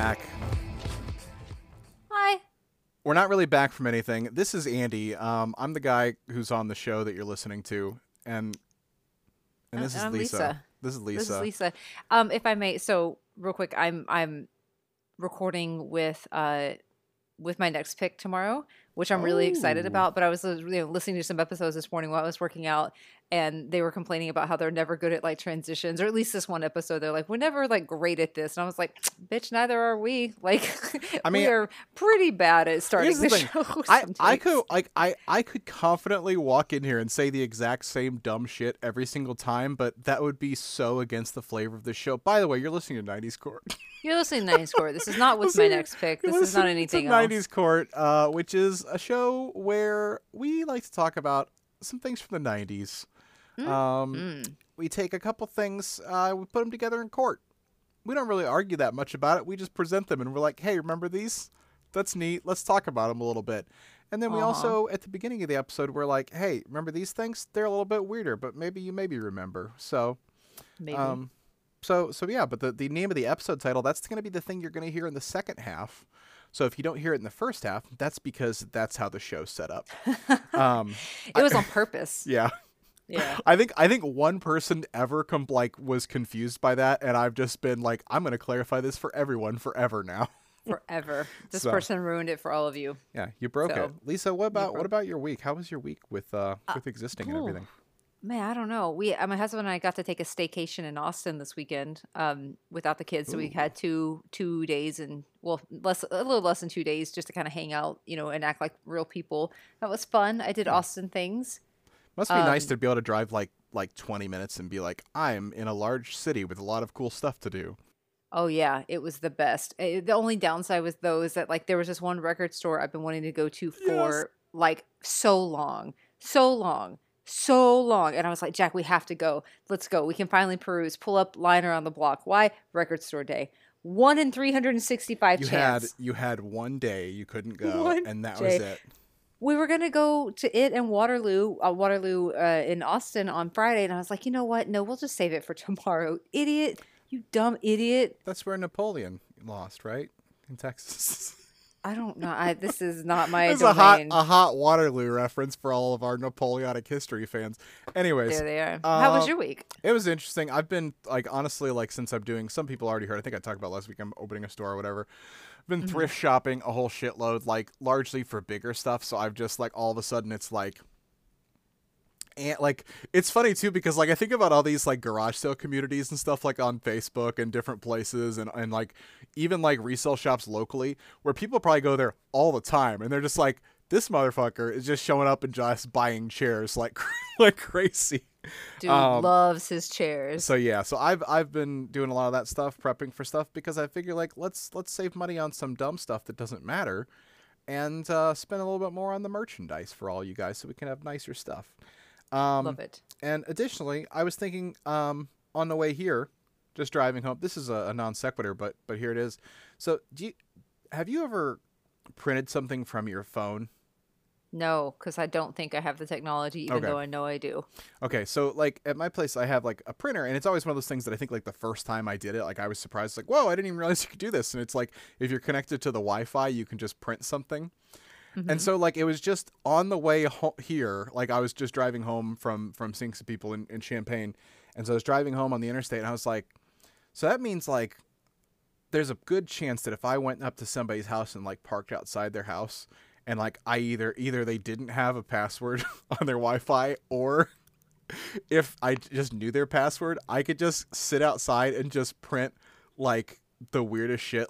back. Hi. We're not really back from anything. This is Andy. I'm the guy who's on the show that you're listening to, and this is I'm Lisa. Lisa. This is Lisa. This is Lisa. If I may, so real quick, I'm recording with my next pick tomorrow, which I'm really excited Oh. about. But I was listening to some episodes this morning while I was working out, and they were complaining about how they're never good at like transitions, or at least this one episode, they're like, we're never like great at this. And I was like, bitch, neither are we. Like, I mean, we are pretty bad at starting Here's the the thing. show. I could confidently walk in here and say the exact same dumb shit every single time, but that would be so against the flavor of the show. By the way, you're listening to 90s Court. You're listening to 90s Court. This is not with my next pick. This is not anything else. 90s Court, which is a show where we like to talk about some things from the 90s. We take a couple things, we put them together in court. We don't really argue that much about it. We just present them and we're like, hey, remember these? That's neat. Let's talk about them a little bit. And then we also, at the beginning of the episode, we're like, hey, remember these things? They're a little bit weirder, but maybe you remember. So, Maybe. So yeah, but the name of the episode title, that's going to be the thing you're going to hear in the second half. So if you don't hear it in the first half, that's because that's how the show's set up. It was on purpose. Yeah. Yeah. I think one person ever was confused by that, and I've just been like, I'm going to clarify this for everyone forever now. Forever. This So. person ruined it for all of you. Yeah, you broke So, it. Lisa, what about your week? How was your week with existing and ooh. everything? Man, I don't know. My husband and I got to take a staycation in Austin this weekend without the kids. So we had two days and a little less than 2 days just to kind of hang out, and act like real people. That was fun. I did Austin things. Must be nice to be able to drive like 20 minutes and be like, I'm in a large city with a lot of cool stuff to do. Oh yeah, it was the best. The only downside was though is that like there was this one record store I've been wanting to go to for like so long, and I was like, Jack, we have to go. Let's go. We can finally peruse. Pull up line around the block. Why? Record store day. 1 in 365 chance. You had one day you couldn't go, and that was it. We were gonna go to it and Waterloo in Austin on Friday, and I was like, you know what? No, we'll just save it for tomorrow. Idiot. You dumb idiot. That's where Napoleon lost, right? In Texas. I don't know. This is not my It's domain. a hot Waterloo reference for all of our Napoleonic history fans. Anyways. There they are. How was your week? It was interesting. I've been, honestly, since I'm doing, some people already heard, I think I talked about last week, I'm opening a store or whatever. I've been thrift shopping a whole shitload, largely for bigger stuff. So I've just, all of a sudden, it's and it's funny too because I think about all these garage sale communities and stuff on Facebook and different places and even resale shops locally where people probably go there all the time and they're just like, this motherfucker is just showing up and just buying chairs like crazy. Dude loves his chairs. So yeah, so I've been doing a lot of that stuff, prepping for stuff because I figure let's save money on some dumb stuff that doesn't matter and spend a little bit more on the merchandise for all you guys so we can have nicer stuff. Love it. And additionally, I was thinking on the way here, just driving home. This is a non sequitur, but here it is. So, have you ever printed something from your phone? No, because I don't think I have the technology, even though I know I do. Okay, so at my place, I have a printer, and it's always one of those things that I think the first time I did it, I was surprised, whoa, I didn't even realize you could do this. And it's if you're connected to the Wi-Fi, you can just print something. And so it was just on the way here, I was just driving home from seeing some people in Champaign. And so I was driving home on the interstate and I was like, so that means there's a good chance that if I went up to somebody's house and parked outside their house and I either they didn't have a password on their Wi-Fi or if I just knew their password, I could just sit outside and just print the weirdest shit.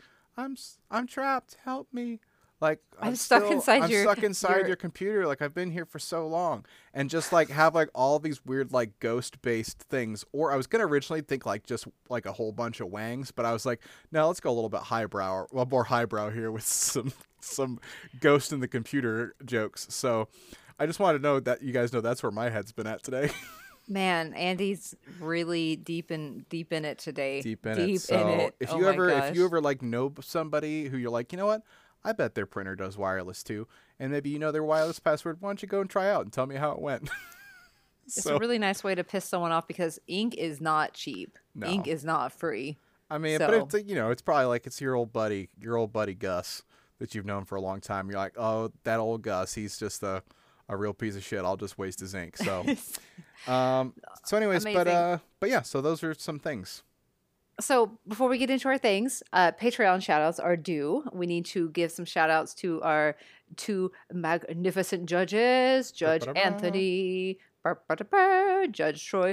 I'm trapped. Help me. I'm stuck inside your computer. I've been here for so long, and just have all these weird ghost based things. Or I was gonna originally think just a whole bunch of wangs, but I was like, no, let's go a little bit more highbrow here with some ghost in the computer jokes. So I just wanted to know that you guys know that's where my head's been at today. Man, Andy's really deep in it today. Deep in it. If you ever know somebody who you're you know what? I bet their printer does wireless too. And maybe you know their wireless password. Why don't you go and try out and tell me how it went? It's a really nice way to piss someone off because ink is not cheap. No. Ink is not free. I mean, but So it's it's probably like it's your old buddy Gus that you've known for a long time. You're like, oh, that old Gus, he's just a real piece of shit. I'll just waste his ink. So, anyways, amazing. but yeah, so those are some things. So before we get into our things, Patreon shout outs are due. We need to give some shout outs to our two magnificent judges, Judge Ba-ba-da-ba. Anthony, Judge Troy,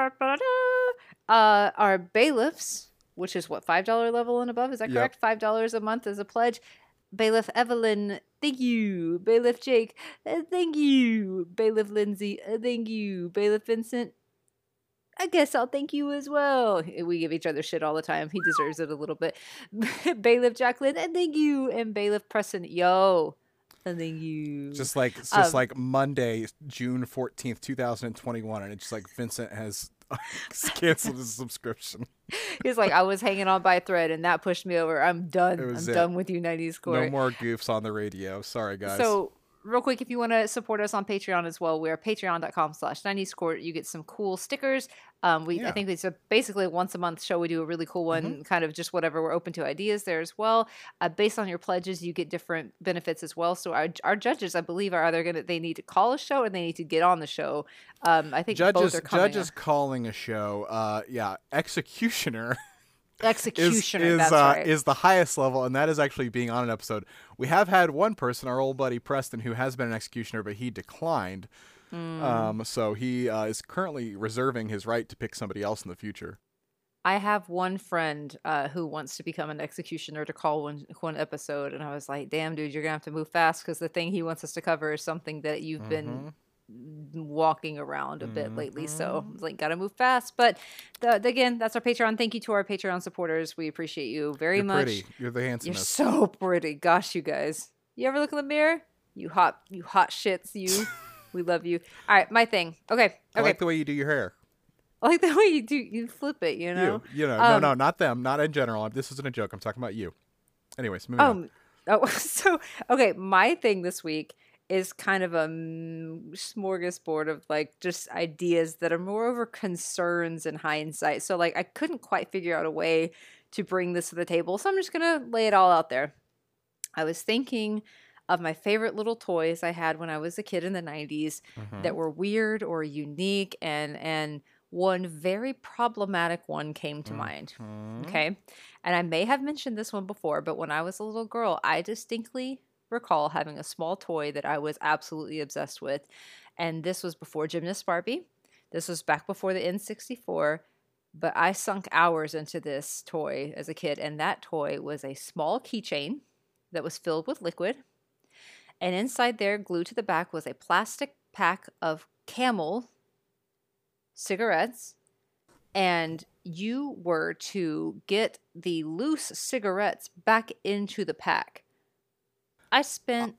our bailiffs, which is what, $5 level and above. Is that Yep. correct? $5 a month as a pledge. Bailiff Evelyn, thank you. Bailiff Jake, thank you. Bailiff Lindsay, thank you. Bailiff Vincent, I guess I'll thank you as well. We give each other shit all the time. He deserves it a little bit. Bailiff Jacqueline, and thank you. And Bailiff Preston, yo, and thank you. Just like it's just like Monday, June 14th, 2021, and it's just like Vincent has canceled his subscription. He's like, I was hanging on by a thread, and that pushed me over. I'm done. I'm It. done with you, 90s No Court. more goofs on the radio. Sorry, guys. So, real quick, if you want to support us on Patreon as well, we're patreon.com/90s Court. You get some cool stickers. I think it's basically a once a month show. We do a really cool one, kind of just whatever. We're open to ideas there as well. Based on your pledges, you get different benefits as well. So our judges, I believe, are either they need to call a show or they need to get on the show. I think both are coming. Judges calling a show. Executioner. Executioner, that's right. Is the highest level, and that is actually being on an episode. We have had one person, our old buddy Preston, who has been an executioner, but he declined. So he is currently reserving his right to pick somebody else in the future. I have one friend who wants to become an executioner to call one episode, and I was like, "Damn, dude, you're gonna have to move fast because the thing he wants us to cover is something that you've been walking around a bit lately. So I was like, gotta move fast." But again, that's our Patreon. Thank you to our Patreon supporters. We appreciate you very You're much. pretty. You're the You're handsomest. so pretty. Gosh, you guys. You ever look in the mirror? You hot shits. You. We love you. All right, my thing. Okay. I like the way you do your hair. I like the way you flip it. You know. No, not them, not in general. This isn't a joke. I'm talking about you. Anyways, moving on. So okay, my thing this week is kind of a smorgasbord of like just ideas that are moreover concerns in hindsight. So like I couldn't quite figure out a way to bring this to the table, so I'm just gonna lay it all out there. I was thinking of my favorite little toys I had when I was a kid in the 90s that were weird or unique, and one very problematic one came to mind. Okay. And I may have mentioned this one before, but when I was a little girl, I distinctly recall having a small toy that I was absolutely obsessed with. And this was before Gymnast Barbie. This was back before the N64. But I sunk hours into this toy as a kid. And that toy was a small keychain that was filled with liquid. And inside there, glued to the back, was a plastic pack of Camel cigarettes. And you were to get the loose cigarettes back into the pack. I spent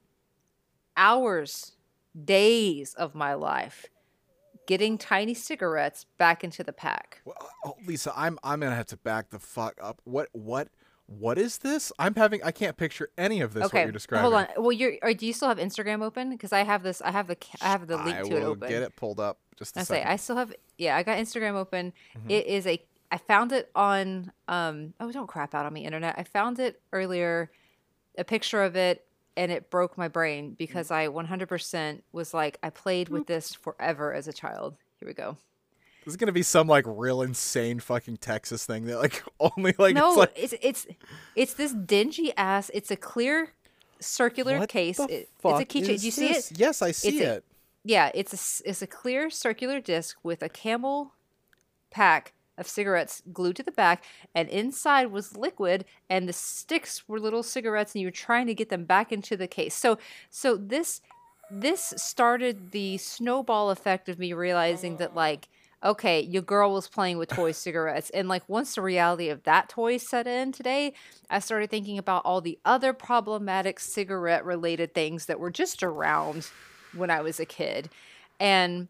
hours, days of my life getting tiny cigarettes back into the pack. Well, Lisa, I'm gonna have to back the fuck up. What is this? I can't picture any of this. Okay, what you're describing. hold on. Well, do you still have Instagram open? Because I have this. I have the link to it will open. get it pulled up. Just a I second. say I still have. Yeah, I got Instagram open. It is a. I found it on. Oh, don't crap out on me, internet. I found it earlier, a picture of it, and it broke my brain because I 100% was like, I played with this forever as a child. Here we go. This is gonna be some like real insane fucking Texas thing that like only like No, it's like it's this dingy ass. It's a clear circular what case. the It's a fuck keychain. is Do you see this? it? Yes, I see it. Yeah, it's a clear circular disc with a Camel pack of cigarettes glued to the back, and inside was liquid, and the sticks were little cigarettes, and you were trying to get them back into the case. So this started the snowball effect of me realizing that like, okay, your girl was playing with toy cigarettes. And like once the reality of that toy set in today, I started thinking about all the other problematic cigarette related things that were just around when I was a kid. And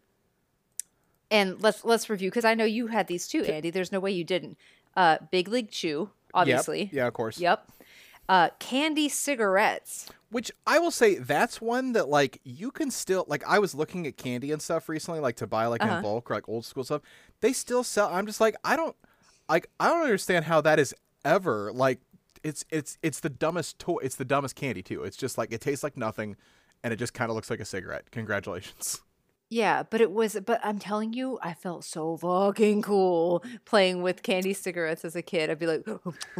let's review, because I know you had these too, Andy. There's no way you didn't. Big League Chew, obviously. Yep. Yeah, of course. Yep. Candy cigarettes. Which I will say, that's one that like you can still like. I was looking at candy and stuff recently, like to buy like in bulk or like old school stuff. They still sell. I'm just like, I like I don't understand how that is ever like. It's the dumbest toy. It's the dumbest candy too. It's just like it tastes like nothing, and it just kind of looks like a cigarette. Congratulations. Yeah, but I'm telling you, I felt so fucking cool playing with candy cigarettes as a kid. I'd be like,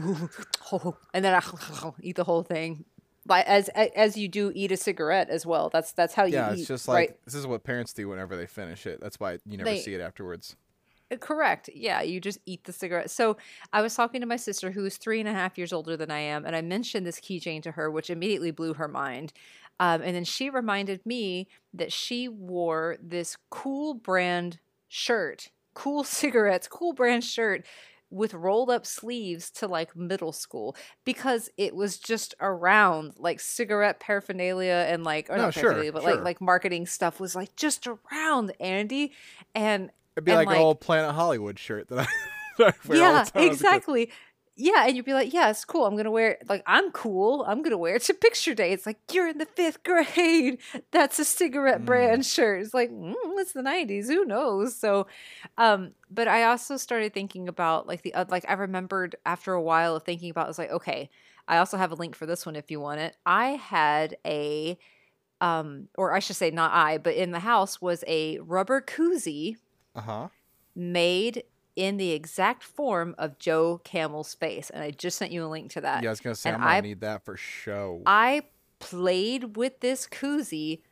and then I eat the whole thing. Like as you do eat a cigarette as well. That's how you Yeah, eat, it's just right? like this is what parents do whenever they finish it. That's why you never They see it afterwards. Correct. Yeah, you just eat the cigarette. So I was talking to my sister, who is 3.5 years older than I am, and I mentioned this keychain to her, which immediately blew her mind. And then she reminded me that she wore this cool brand shirt, cool cigarettes, cool brand shirt with rolled up sleeves to like middle school because it was just around like cigarette paraphernalia and like or No, not sure, paraphernalia but sure. like marketing stuff was like just around Andy and It'd be and like an like old Planet Hollywood shirt that I, that I wear all the yeah, time when I was a kid. exactly. Yeah, and you'd be like, "Yeah, it's cool. I'm gonna wear it. Like, I'm cool. I'm gonna wear it to picture day." It's like you're in the 5th grade. That's a cigarette Mm. brand shirt. It's like it's the '90s. Who knows? So, but I also started thinking about like like I remembered after a while of thinking about. It, I was like, okay, I also have a link for this one if you want it. I had a or I should say not I, but in the house was a rubber koozie Uh huh. made in the exact form of Joe Camel's face, and I just sent you a link to that. Yeah, I was gonna say And I'm gonna need that for show. I played with this koozie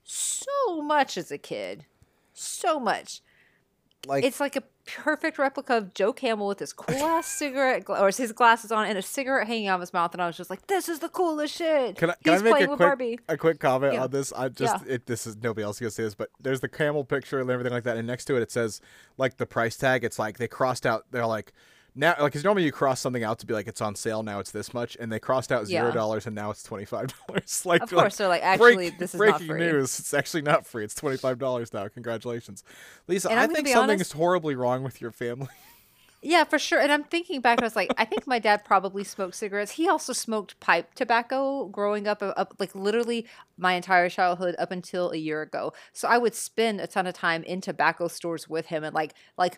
so much as a kid. So much. Like, It's like a perfect replica of Joe Camel with his cool ass cigarette or his glasses on and a cigarette hanging out of his mouth, and I was just like, "This is the coolest shit." can I He's make playing with Barbie. a quick comment Yeah, on this? I yeah, just this is nobody else is gonna say this, but there's the camel picture and everything like that, and next to it it says like the price tag. It's like they crossed out. They're like now like because normally you cross something out to be like it's on sale now it's this much, and they crossed out yeah. $0 and now it's $25. Like Of they're course, they're like, actually, this is not breaking free. news. It's actually not free. It's $25 now. Congratulations, Lisa. And I I'm gonna think be something honest. is horribly wrong with your family. Yeah, for sure. And I'm thinking back, I was like, I think my dad probably smoked cigarettes. He also smoked pipe tobacco growing up like literally my entire childhood up until a year ago. So I would spend a ton of time in tobacco stores with him and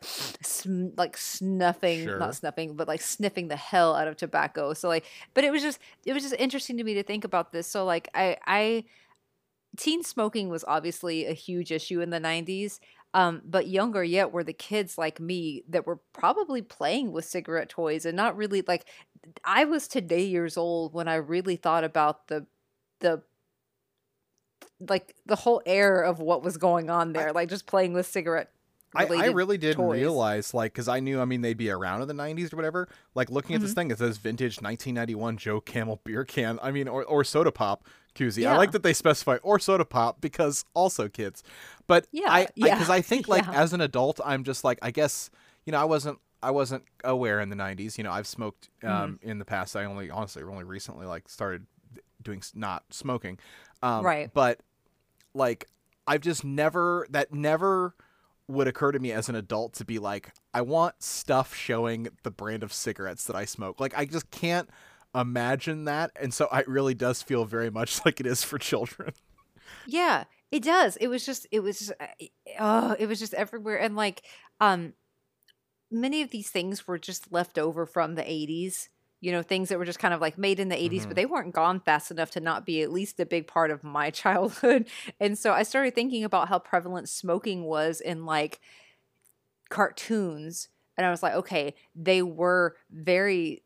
like snuffing, not Sure. snuffing, but like sniffing the hell out of tobacco. So like, but it was just interesting to me to think about this. So like I teen smoking was obviously a huge issue in the 90s. But younger yet were the kids like me that were probably playing with cigarette toys and not really like I was today years old when I really thought about the like the whole air of what was going on there, like just playing with cigarette I related really didn't toys. realize, like, because I knew, I mean, they'd be around in the 90s or whatever. Like, looking at this Hmm. thing, it says vintage 1991 Joe Camel beer can. I mean, or soda pop koozie. I like Yeah. that they specify or soda pop because also kids. But Yeah. Yeah. because I think, like, Yeah. as an adult, I'm just like, I guess, I wasn't aware in the 90s. I've smoked Mhm. in the past. I honestly, only recently, like, started doing not smoking. Right. But, like, I've just never would occur to me as an adult to be like, I want stuff showing the brand of cigarettes that I smoke. Like, I just can't imagine that. And so it really does feel very much like it is for children. Yeah, it does. It was just everywhere. And like, um, many of these things were just left over from the 80s. Things that were just kind of like made in the 80s, but Hmm. they weren't gone fast enough to not be at least a big part of my childhood. And so I started thinking about how prevalent smoking was in like cartoons. And I was like, okay, they were very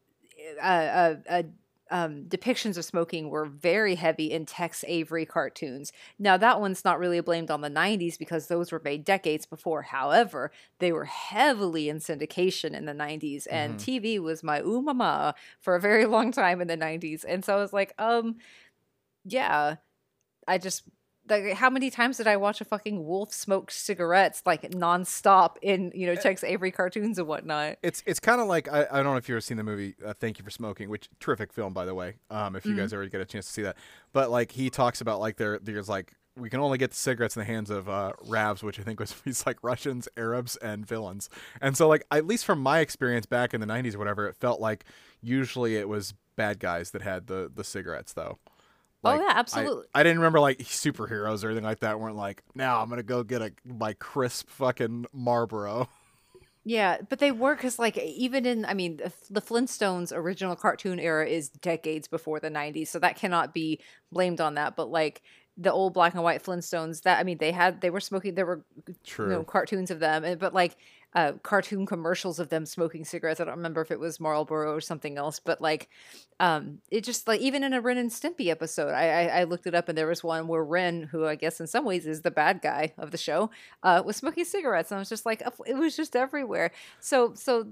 depictions of smoking were very heavy in Tex Avery cartoons. Now, that one's not really blamed on the 90s because those were made decades before. However, they were heavily in syndication in the 90s, and Hmm. TV was my ooh mama for a very long time in the 90s. And so I was like, yeah, I just. Like, how many times did I watch a fucking wolf smoke cigarettes like nonstop in Tex Avery cartoons and whatnot? It's kind of like, I don't know if you've ever seen the movie Thank You for Smoking, which terrific film, by the way, if you Mm-hmm. guys ever get a chance to see that. But like he talks about like there's like we can only get the cigarettes in the hands of Ravs, which I think was he's like Russians, Arabs, and villains. And so like at least from my experience back in the 90s or whatever, it felt like usually it was bad guys that had the cigarettes though. Oh Like yeah, absolutely. I didn't remember like superheroes or anything like that weren't like, now I'm gonna go get my crisp fucking Marlboro. Yeah, but they were because, like, even in, I mean, the Flintstones original cartoon era is decades before the 90s, so that cannot be blamed on that. But, like, the old black and white Flintstones, that, I mean, they were smoking, there were, True. cartoons of them, but, like, cartoon commercials of them smoking cigarettes. I don't remember if it was Marlboro or something else, but, like, it just, like, even in a Ren and Stimpy episode, I looked it up, and there was one where Ren, who I guess in some ways is the bad guy of the show, was smoking cigarettes, and I was just like, it was just everywhere. So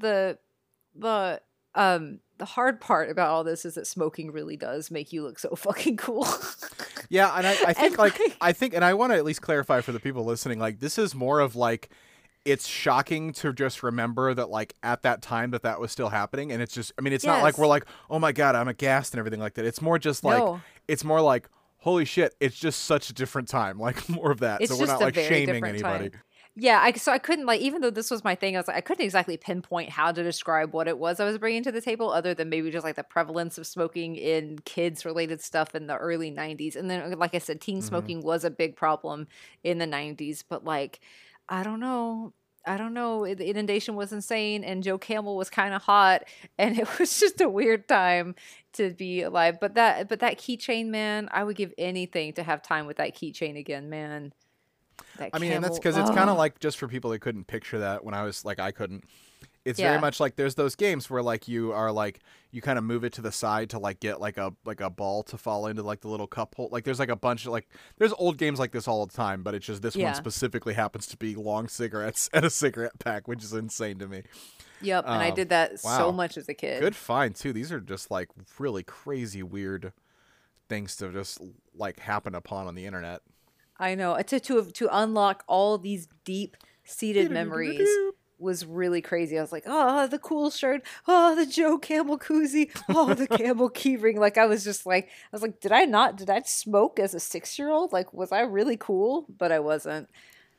the hard part about all this is that smoking really does make you look so fucking cool. Yeah, and I think And like, and I want to at least clarify for the people listening, like this is more of like it's shocking to just remember that like at that time that was still happening, and it's just, I mean, it's not like we're yes, like, oh my god, I'm aghast and everything like that. It's more just like, no, it's more like, holy shit, it's just such a different time, like more of that. So it's we're just not a like very shaming different anybody. time. Yeah, so I couldn't, like, even though this was my thing, I was like, I couldn't exactly pinpoint how to describe what it was I was bringing to the table, other than maybe just like the prevalence of smoking in kids related stuff in the early 90s. And then, like I said, teen Hmm. smoking was a big problem in the 90s, but like, I don't know. I don't know. The inundation was insane, and Joe Camel was kind of hot, and it was just a weird time to be alive. But that keychain, man, I would give anything to have time with that keychain again, man. That I mean, and that's camel. because it's kind of Oh, like, just for people that couldn't picture that when I was like, I couldn't. It's very yeah. much like there's those games where like you are like you kind of move it to the side to like get like a ball to fall into like the little cup hole. Like there's like a bunch of like there's old games like this all the time, but it's just this one Yeah. specifically happens to be long cigarettes and a cigarette pack, which is insane to me. Yep. And I Um, did that so wow, much as a kid. good find too. These are just like really crazy weird things to just like happen upon on the internet. I know. To unlock all these deep seated memories was really crazy. I was like, oh, the cool shirt. Oh, the Joe Camel koozie. Oh, the Camel keyring. Like, I was just like, did I smoke as a 6-year-old? Like, was I really cool? But I wasn't.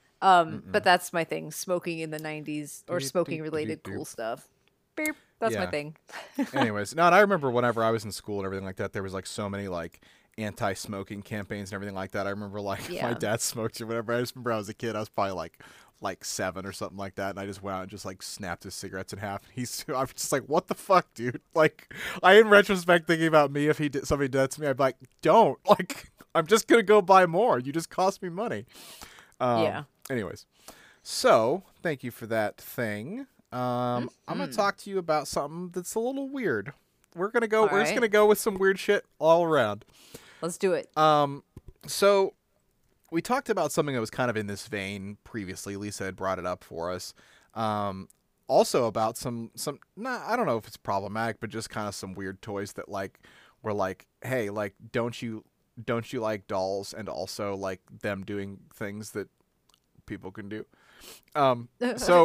But Mm-mm. that's my thing. Smoking in the 90s or Doop, doop, smoking doop, related doop. cool stuff. Beep. That's my Yeah. thing. Anyways, no, and I remember whenever I was in school and everything like that, there was like so many like anti-smoking campaigns and everything like that. I remember like my Yeah. dad smoked or whatever. I just remember I was a kid. I was probably like 7 or something like that, and I just went out and just like snapped his cigarettes in half. I was just like, what the fuck, dude? Like, I in retrospect thinking about me, if somebody did that to me, I'd be like, don't. Like, I'm just gonna go buy more. You just cost me money. Yeah. Anyways, so thank you for that thing. I'm gonna Mm. talk to you about something that's a little weird. We're gonna go. All We're just right. gonna go with some weird shit all around. Let's do it. So we talked about something that was kind of in this vein previously. Lisa had brought it up for us. Also about some. Nah, I don't know if it's problematic, but just kind of some weird toys that like were like, hey, like don't you like dolls, and also like them doing things that people can do. So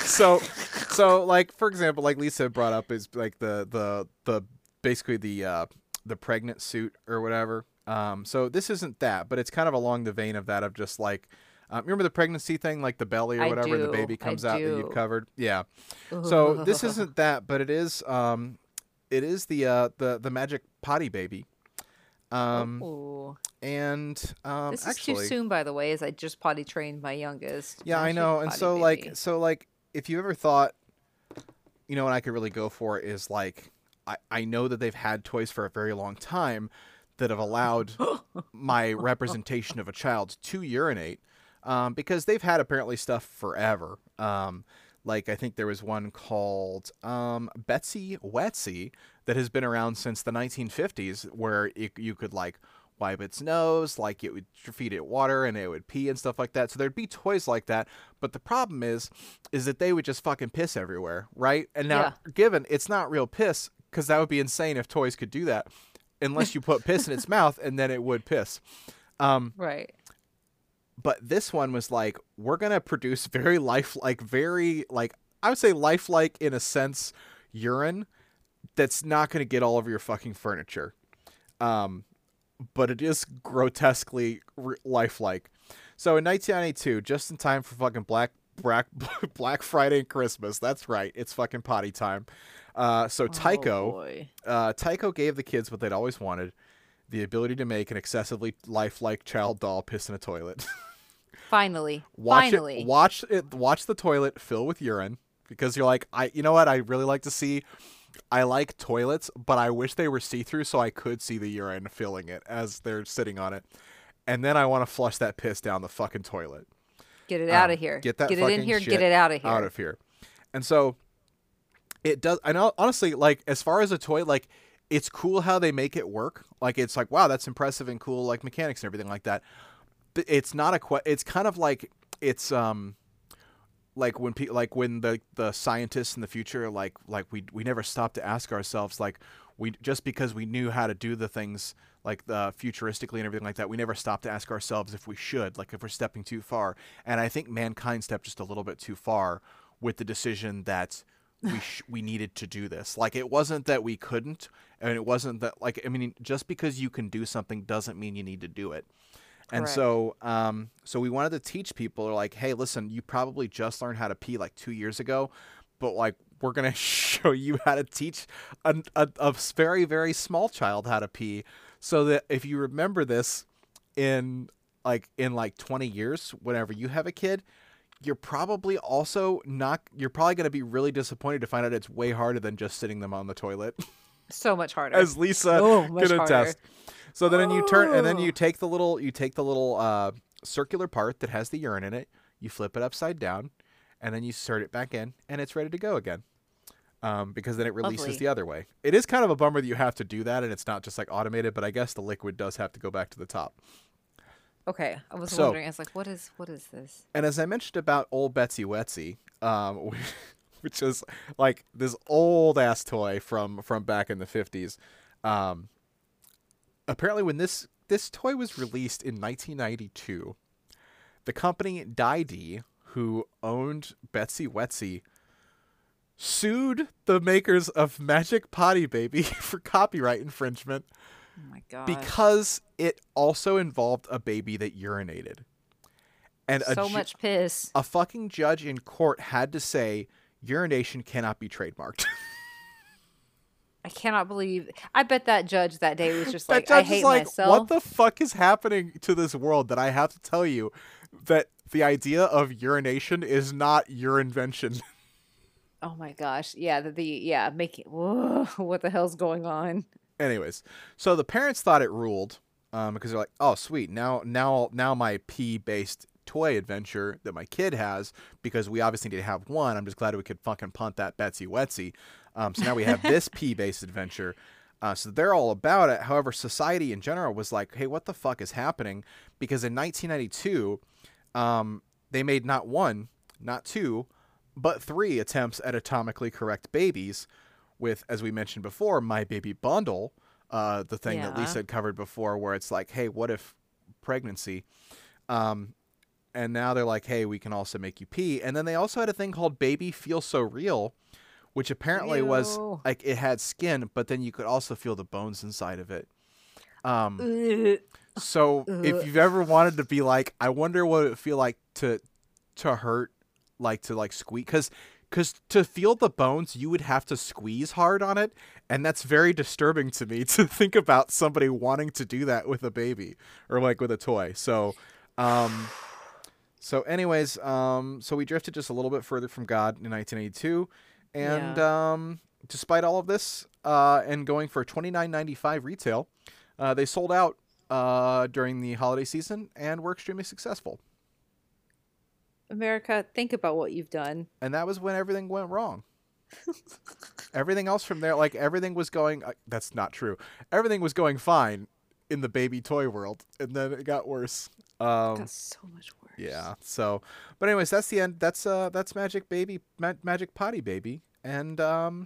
so like for example, like Lisa brought up is like the basically the pregnant suit or whatever. So this isn't that, but it's kind of along the vein of that, of just like remember the pregnancy thing, like the belly or I whatever, and the do. baby I comes out that you've do. covered. Yeah. So this isn't that, but it is the magic potty baby. Um Oh. and This is too actually, soon, by the way, as I just potty trained my youngest. yeah, Now I she's a know. And potty so baby. like if you ever thought, you know, what I could really go for is like I know that they've had toys for a very long time that have allowed my representation of a child to urinate, because they've had apparently stuff forever. Like I think there was one called Betsy Wetsy that has been around since the 1950s, where you could like wipe its nose, like it would feed it water and it would pee and stuff like that. So there'd be toys like that, but the problem is that they would just fucking piss everywhere, right? And now, Yeah. given it's not real piss, because that would be insane if toys could do that, unless you put piss in its mouth and then it would piss. Right. But this one was like, we're gonna produce very lifelike, very like, I would say lifelike in a sense, urine that's not gonna get all over your fucking furniture. But it is grotesquely lifelike. So in 1992, just in time for fucking Black Friday and Christmas, that's right, it's fucking potty time. So Oh boy. Tycho gave the kids what they'd always wanted: the ability to make an excessively lifelike child doll piss in a toilet. Finally. Finally. Watch the toilet fill with urine, because you're like, you know what? I really like to see. I like toilets, but I wish they were see-through so I could see the urine filling it as they're sitting on it. And then I want to flush that piss down the fucking toilet. Get it out of here. Get that get it fucking in here. shit Get it out of here. Out of here. And so it does. I know, honestly, like, as far as a toy, like, it's cool how they make it work. Like, it's like, wow, that's impressive and cool, like mechanics and everything like that. But it's not it's kind of like it's like when when the scientists in the future like we never stop to ask ourselves, like, we just because we knew how to do the things like the futuristically and everything like that, we never stop to ask ourselves if we should, like, if we're stepping too far. And I think mankind stepped just a little bit too far with the decision that we needed to do this. Like, it wasn't that we couldn't, and it wasn't that, like, I mean, just because you can do something doesn't mean you need to do it. And so so we wanted to teach people, like, hey, listen, you probably just learned how to pee like 2 years ago, but, like, we're going to show you how to teach a very, very small child how to pee, so that if you remember this in 20 years, whenever you have a kid, you're probably going to be really disappointed to find out it's way harder than just sitting them on the toilet. So much harder. As Lisa can attest. So then you take the little circular part that has the urine in it, you flip it upside down, and then you insert it back in, and it's ready to go again. Because then it releases the other way. It is kind of a bummer that you have to do that, and it's not just like automated, but I guess the liquid does have to go back to the top. Okay, I was wondering. I was like, what is this? And as I mentioned about old Betsy Wetsy, which is like this old ass toy from back in the 50s. Apparently, when this toy was released in 1992, the company Didi, who owned Betsy Wetsy, sued the makers of Magic Potty Baby for copyright infringement. Oh my god! Because it also involved a baby that urinated, and so much piss. A fucking judge in court had to say urination cannot be trademarked. I cannot believe. I bet that judge that day was just like, I hate myself. What the fuck is happening to this world that I have to tell you that the idea of urination is not your invention? Oh my gosh! Yeah, making. What the hell's going on? Anyways, so the parents thought it ruled because they're like, oh sweet, now my pee-based toy adventure that my kid has, because we obviously need to have one. I'm just glad we could fucking punt that Betsy Wetsy. So now we have this pee-based adventure. So they're all about it. However, society in general was like, hey, what the fuck is happening? Because in 1992, they made not one, not two, but 3 attempts at atomically correct babies with, as we mentioned before, My Baby Bundle, the thing that Lisa had covered before, where it's like, hey, what if pregnancy? And now they're like, hey, we can also make you pee. And then they also had a thing called Baby Feel So Real, which apparently was like, it had skin, but then you could also feel the bones inside of it. So if you've ever wanted to be like, I wonder what it would feel like to hurt, like to like squeak, because to feel the bones, you would have to squeeze hard on it, and that's very disturbing to me to think about somebody wanting to do that with a baby or like with a toy. So, anyways, so we drifted just a little bit further from God in 1982, and despite all of this, and going for $29.95 retail, they sold out during the holiday season and were extremely successful. America, think about what you've done. And that was when everything went wrong. Everything else from there, like, everything was going... that's not true. Everything was going fine in the baby toy world, and then it got worse. It got so much worse. Yeah, so... But anyways, that's the end. That's Magic Potty Baby. And, I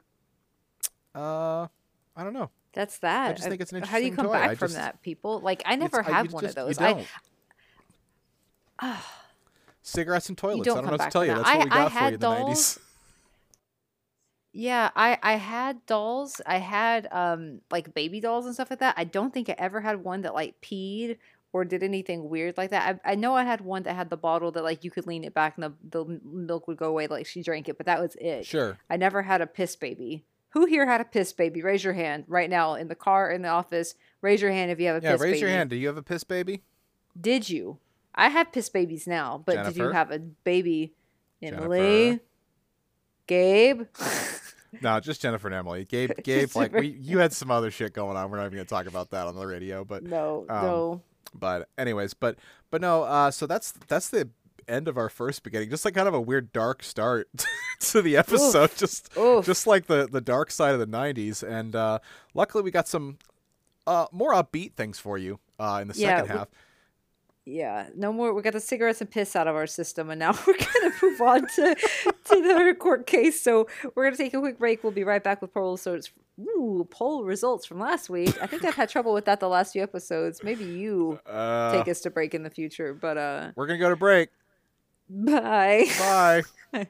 don't know. That's that. I just think it's an interesting How do you come toy. back from that, people? Like, I never had one of those. Cigarettes and toilets. I don't know what to tell you. That's what we got for you in the 90s. Yeah, I had dolls. I had like baby dolls and stuff like that. I don't think I ever had one that like peed or did anything weird like that. I know I had one that had the bottle that like you could lean it back and the milk would go away like she drank it, but that was it. Sure. I never had a piss baby. Who here had a piss baby? Raise your hand right now in the car, in the office. Raise your hand if you have a piss baby. Yeah, raise your hand. Do you have a piss baby? Did you? I have piss babies now, but Jennifer? did you have a baby, Emily? Gabe. No, just Jennifer and Emily. Gabe, like you had some other shit going on. We're not even gonna talk about that on the radio, but no. But anyways, but no. So that's the end of our first beginning. Just like kind of a weird dark start to the episode. Oof. Just like the dark side of the '90s. And luckily, we got some more upbeat things for you in the second half. Yeah, no more. We got the cigarettes and piss out of our system, and now we're gonna move on to the court case. So we're gonna take a quick break. We'll be right back with poll results from last week. I think I've had trouble with that the last few episodes. Maybe you take us to break in the future, but we're gonna go to break. Bye. Bye.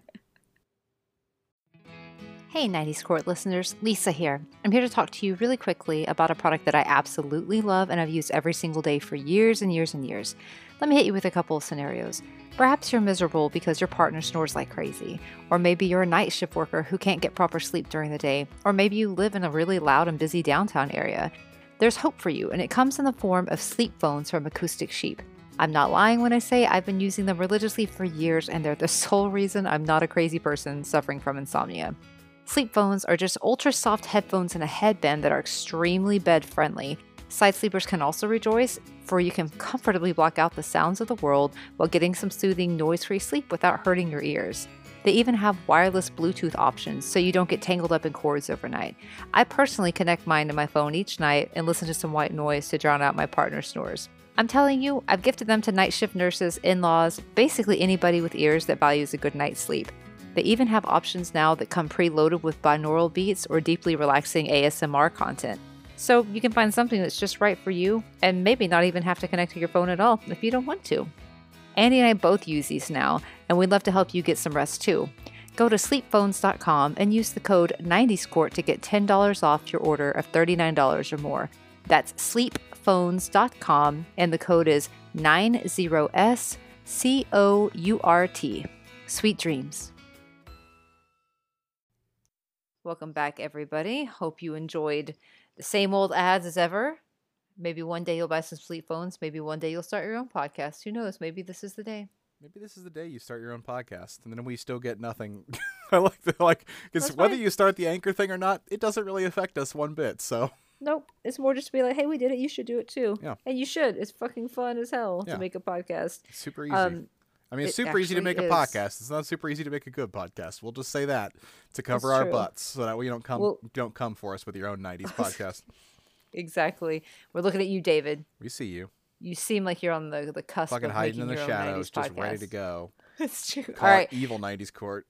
Hey 90s Court listeners, Lisa here. I'm here to talk to you really quickly about a product that I absolutely love and I've used every single day for years and years and years. Let me hit you with a couple of scenarios. Perhaps you're miserable because your partner snores like crazy, or maybe you're a night shift worker who can't get proper sleep during the day, or maybe you live in a really loud and busy downtown area. There's hope for you, and it comes in the form of sleep phones from Acoustic Sheep. I'm not lying when I say I've been using them religiously for years, and they're the sole reason I'm not a crazy person suffering from insomnia. Sleep phones are just ultra soft headphones and a headband that are extremely bed friendly. Side sleepers can also rejoice, for you can comfortably block out the sounds of the world while getting some soothing noise-free sleep without hurting your ears. They even have wireless Bluetooth options so you don't get tangled up in cords overnight. I personally connect mine to my phone each night and listen to some white noise to drown out my partner's snores. I'm telling you, I've gifted them to night shift nurses, in-laws, basically anybody with ears that values a good night's sleep. They even have options now that come preloaded with binaural beats or deeply relaxing ASMR content. So you can find something that's just right for you and maybe not even have to connect to your phone at all if you don't want to. Andy and I both use these now, and we'd love to help you get some rest too. Go to sleepphones.com and use the code 90SCORT to get $10 off your order of $39 or more. That's sleepphones.com, and the code is 90SCOURT. Sweet dreams. Welcome back, everybody. Hope you enjoyed the same old ads as ever. Maybe one day you'll buy some sleep phones. Maybe one day you'll start your own podcast. Who knows? Maybe this is the day. Maybe this is the day you start your own podcast, and then we still get nothing. I because whether you start the Anchor thing or not, it doesn't really affect us one bit. So nope, it's more just to be like, hey, we did it. You should do it too. Yeah, and you should. It's fucking fun as hell to make a podcast. It's super easy. I mean, it's super easy to make a podcast. It's not super easy to make a good podcast. We'll just say that to cover our butts so that we don't come for us with your own 90s podcast. Exactly. We're looking at you, David. We see you. You seem like you're on the cusp fucking of hiding making in the your shadows, own 90s just podcast. ready to go. It's true. Call all right. Evil 90s Court.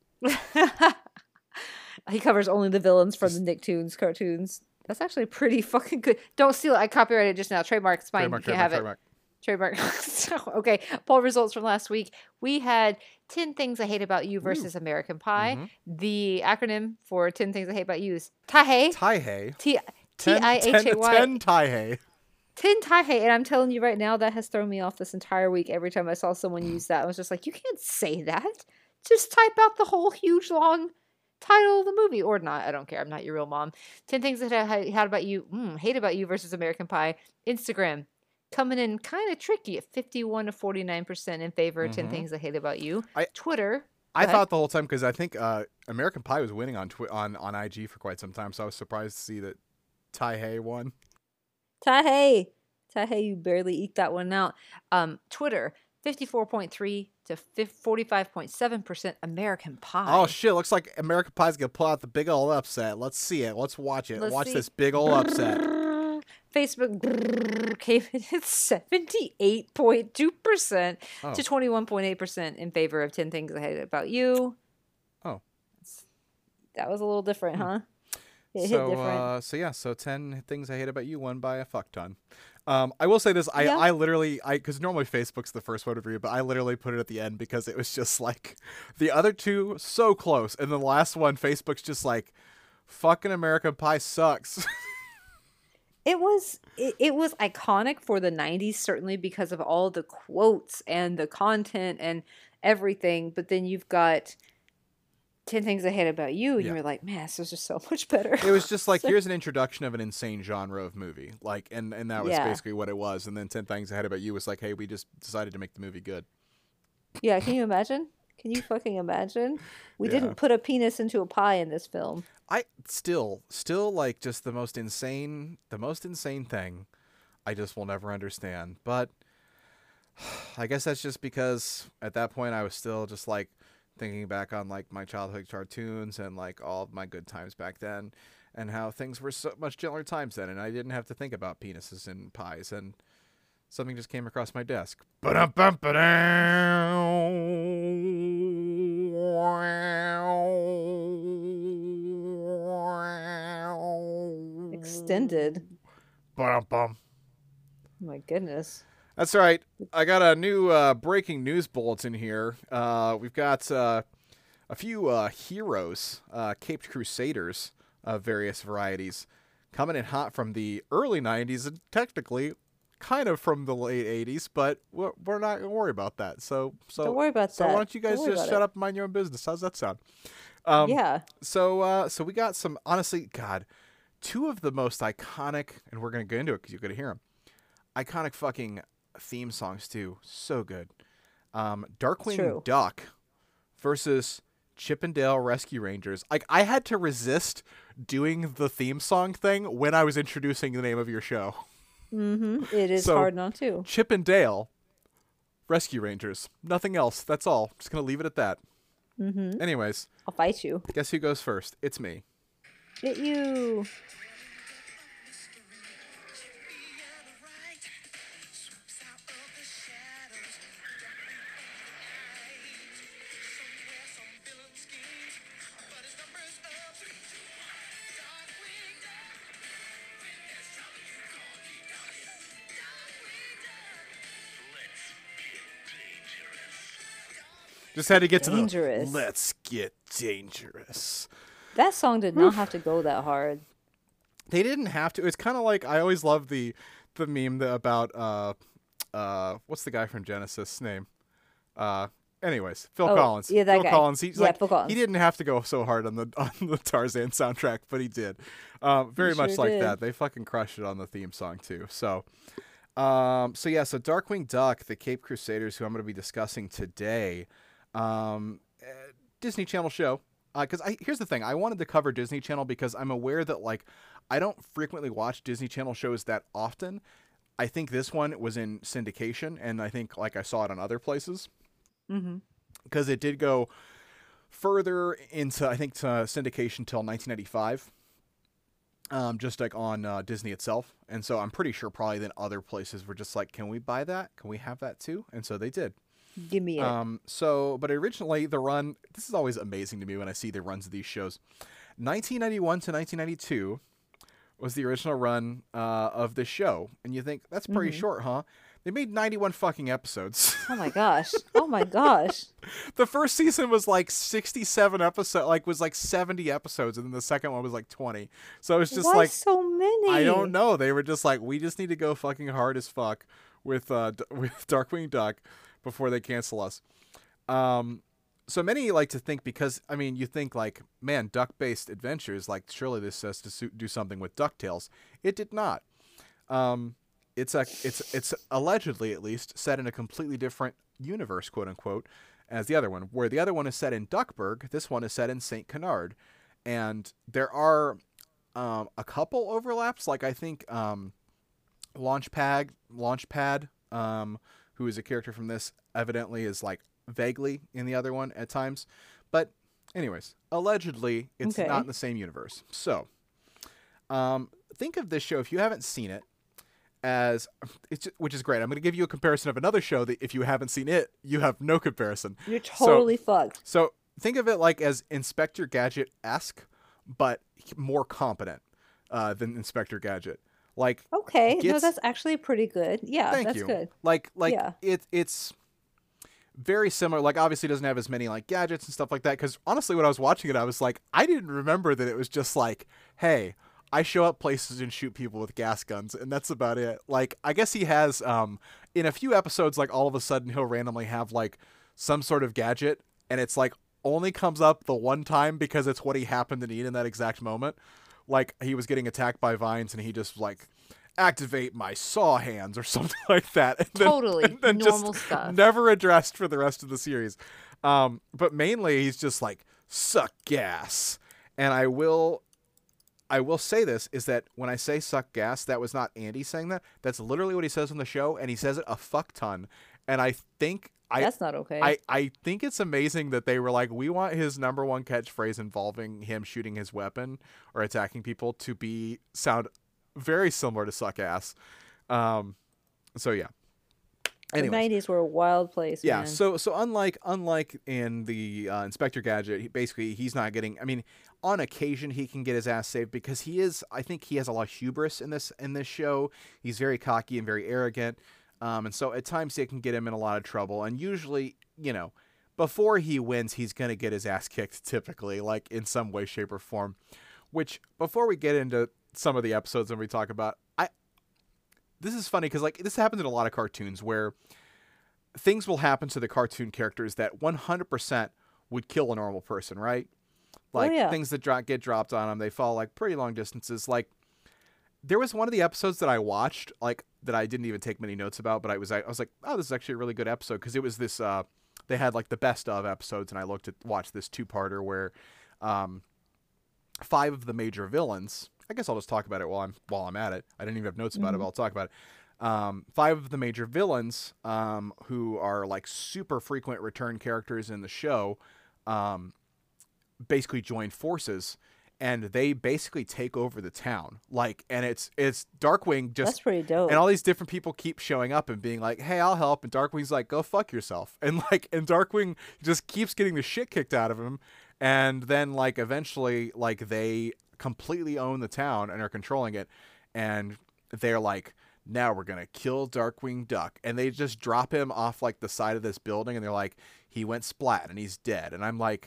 He covers only the villains from the Nicktoons cartoons. That's actually pretty fucking good. Don't steal it. I copyrighted it just now. Trademark. It's fine. You can't have it. Trademark. Okay. Poll results from last week. We had 10 Things I Hate About You versus American Pie. Mm-hmm. The acronym for 10 Things I Hate About You is TIHAY. TIHAY. TIHAY. 10 TIHAY. 10 TIHAY. And I'm telling you right now, that has thrown me off this entire week. Every time I saw someone use that, I was just like, you can't say that. Just type out the whole huge long title of the movie, or not. I don't care. I'm not your real mom. 10 Things That I Hate About You. Hate About You versus American Pie. Instagram. Coming in kind of tricky at 51 to 49% in favor of 10 Things I Hate About You. Twitter. I thought the whole time, because I think American Pie was winning on IG for quite some time, so I was surprised to see that TIHAY won. TIHAY, you barely eked that one out. Twitter, 54.3 to 45.7% American Pie. Oh, shit. Looks like American Pie's going to pull out the big old upset. Let's see it. Let's watch it. Watch this big old upset. Facebook came in at 78.2% to 21.8% in favor of 10 Things I Hate About You. Oh. That was a little different, huh? It hit different. So 10 Things I Hate About You won by a fuck ton. I will say this. I literally, because normally Facebook's the first one to read, but I literally put it at the end because it was just like the other two so close. And the last one, Facebook's just like, fucking American Pie sucks. It was iconic for the 90s, certainly because of all the quotes and the content and everything. But then you've got 10 Things I Hate About You, and you're like, man, this is just so much better. It was just like, here's an introduction of an insane genre of movie. Like, and that was basically what it was. And then 10 Things I Hate About You was like, hey, we just decided to make the movie good. Yeah, can you imagine? Can you fucking imagine? We Yeah. didn't put a penis into a pie in this film. I still like just the most insane thing. I just will never understand. But I guess that's just because at that point I was still just like thinking back on like my childhood cartoons and like all of my good times back then and how things were so much gentler times then, and I didn't have to think about penises and pies, and something just came across my desk. Extended. Ba-dum-bum. Oh my goodness. That's right. I got a new breaking news bulletin here. We've got a few heroes, Caped Crusaders of various varieties, coming in hot from the early 90s and technically kind of from the late 80s, but we're not going to worry about that. So Don't worry about so that. why don't you guys Don't worry just about shut it. up and mind your own business? How's that sound? Yeah. So we got some, honestly, God, two of the most iconic, and we're going to get into it because you're going to hear them, iconic fucking theme songs too. So good. Darkwing True. Duck versus Chippendale Rescue Rangers. Like, I had to resist doing the theme song thing when I was introducing the name of your show. Mm-hmm. It is So- hard not to. Chippendale Rescue Rangers. Nothing else. That's all. Just gonna leave it at that. Mm-hmm. Anyways, I'll fight you. guess who goes first? It's me. Get you. Just had to get to Dangerous. the let's get dangerous. That song did not have to go that hard. They didn't have to. It's kind of like, I always love the meme about what's the guy from Genesis name? Anyways, Phil Oh, Collins. yeah, that Phil guy. Collins. He's Yeah, like, Phil Collins. he didn't have to go so hard on the Tarzan soundtrack, but he did. Very He much sure like did. that. They fucking crushed it on the theme song too. So Darkwing Duck, the Cape Crusaders, who I'm going to be discussing today, Disney Channel show. Because here's the thing, I wanted to cover Disney Channel because I'm aware that like I don't frequently watch Disney Channel shows that often. I think this one was in syndication, and I think like I saw it on other places Mm-hmm. because it did go further into, I think, to syndication till 1995. Just like on Disney itself, and so I'm pretty sure probably then other places were just like, can we buy that? Can we have that too? And so they did. Give me it. But originally the run, this is always amazing to me when I see the runs of these shows. 1991 to 1992 was the original run of this show, and you think that's pretty short, huh? They made 91 fucking episodes. Oh my gosh. Oh my gosh. The first season was like 67 episodes, like was like 70 episodes, and then the second one was like 20. So it's just Why like, so many? I don't know. They were just like, we just need to go fucking hard as fuck with with Darkwing Duck before they cancel us. So many like to think, because I mean, you think like, man, duck-based adventures, like surely this has to do something with DuckTales. It did not. It's allegedly, at least, set in a completely different universe, quote unquote, as the other one. Where the other one is set in Duckburg, this one is set in Saint Canard, and there are a couple overlaps. Like I think Launchpad, who is a character from this, evidently is like vaguely in the other one at times. But anyways, allegedly it's Okay. not in the same universe. So think of this show, if you haven't seen it, as which is great. I'm going to give you a comparison of another show that if you haven't seen it, you have no comparison. You're totally fucked. So think of it like as Inspector Gadget-esque, but more competent than Inspector Gadget. Like, Okay. No, gets- that's actually pretty good. Yeah, thank that's you. good. Like Yeah. it's very similar. Like, obviously, it doesn't have as many like gadgets and stuff like that. Because honestly, when I was watching it, I was like, I didn't remember that it was just like, hey, I show up places and shoot people with gas guns, and that's about it. Like, I guess he has in a few episodes, like all of a sudden he'll randomly have like some sort of gadget, and it's like only comes up the one time because it's what he happened to need in that exact moment. Like, he was getting attacked by vines, and he just like, activate my saw hands or something like that. And then, Totally. and then Normal just stuff. never addressed for the rest of the series. But mainly he's just like, suck gas. And I will say this is that when I say suck gas, that was not Andy saying that. That's literally what he says on the show, and he says it a fuck ton. And I think That's not okay. I think it's amazing that they were like, we want his number one catchphrase involving him shooting his weapon or attacking people to sound very similar to suck ass. So yeah. Anyways. The 90s were a wild place, Yeah, man. so unlike in the Inspector Gadget, he's not getting. I mean, on occasion he can get his ass saved because I think he has a lot of hubris in this show. He's very cocky and very arrogant, and so at times it can get him in a lot of trouble. And usually, before he wins, he's gonna get his ass kicked, typically, like in some way, shape, or form. Which, before we get into some of the episodes and we talk about, this is funny because like this happens in a lot of cartoons where things will happen to the cartoon characters that 100% would kill a normal person, right? Like things that get dropped on them, they fall like pretty long distances. Like there was one of the episodes that I watched, like that I didn't even take many notes about, but I was like, oh, this is actually a really good episode because it was this. They had like the best of episodes, and I watched this 2-parter where 5 of the major villains. I guess I'll just talk about it while I'm at it. I didn't even have notes about it, but I'll talk about it. 5 of the major villains, who are like super frequent return characters in the show, basically join forces, and they basically take over the town. Like, and it's Darkwing just. That's pretty dope. And all these different people keep showing up and being like, "Hey, I'll help," and Darkwing's like, "Go fuck yourself," and Darkwing just keeps getting the shit kicked out of him, and then like eventually like they completely own the town and are controlling it, and they're like, now we're gonna kill Darkwing Duck, and they just drop him off like the side of this building, and they're like, he went splat and he's dead. And I'm like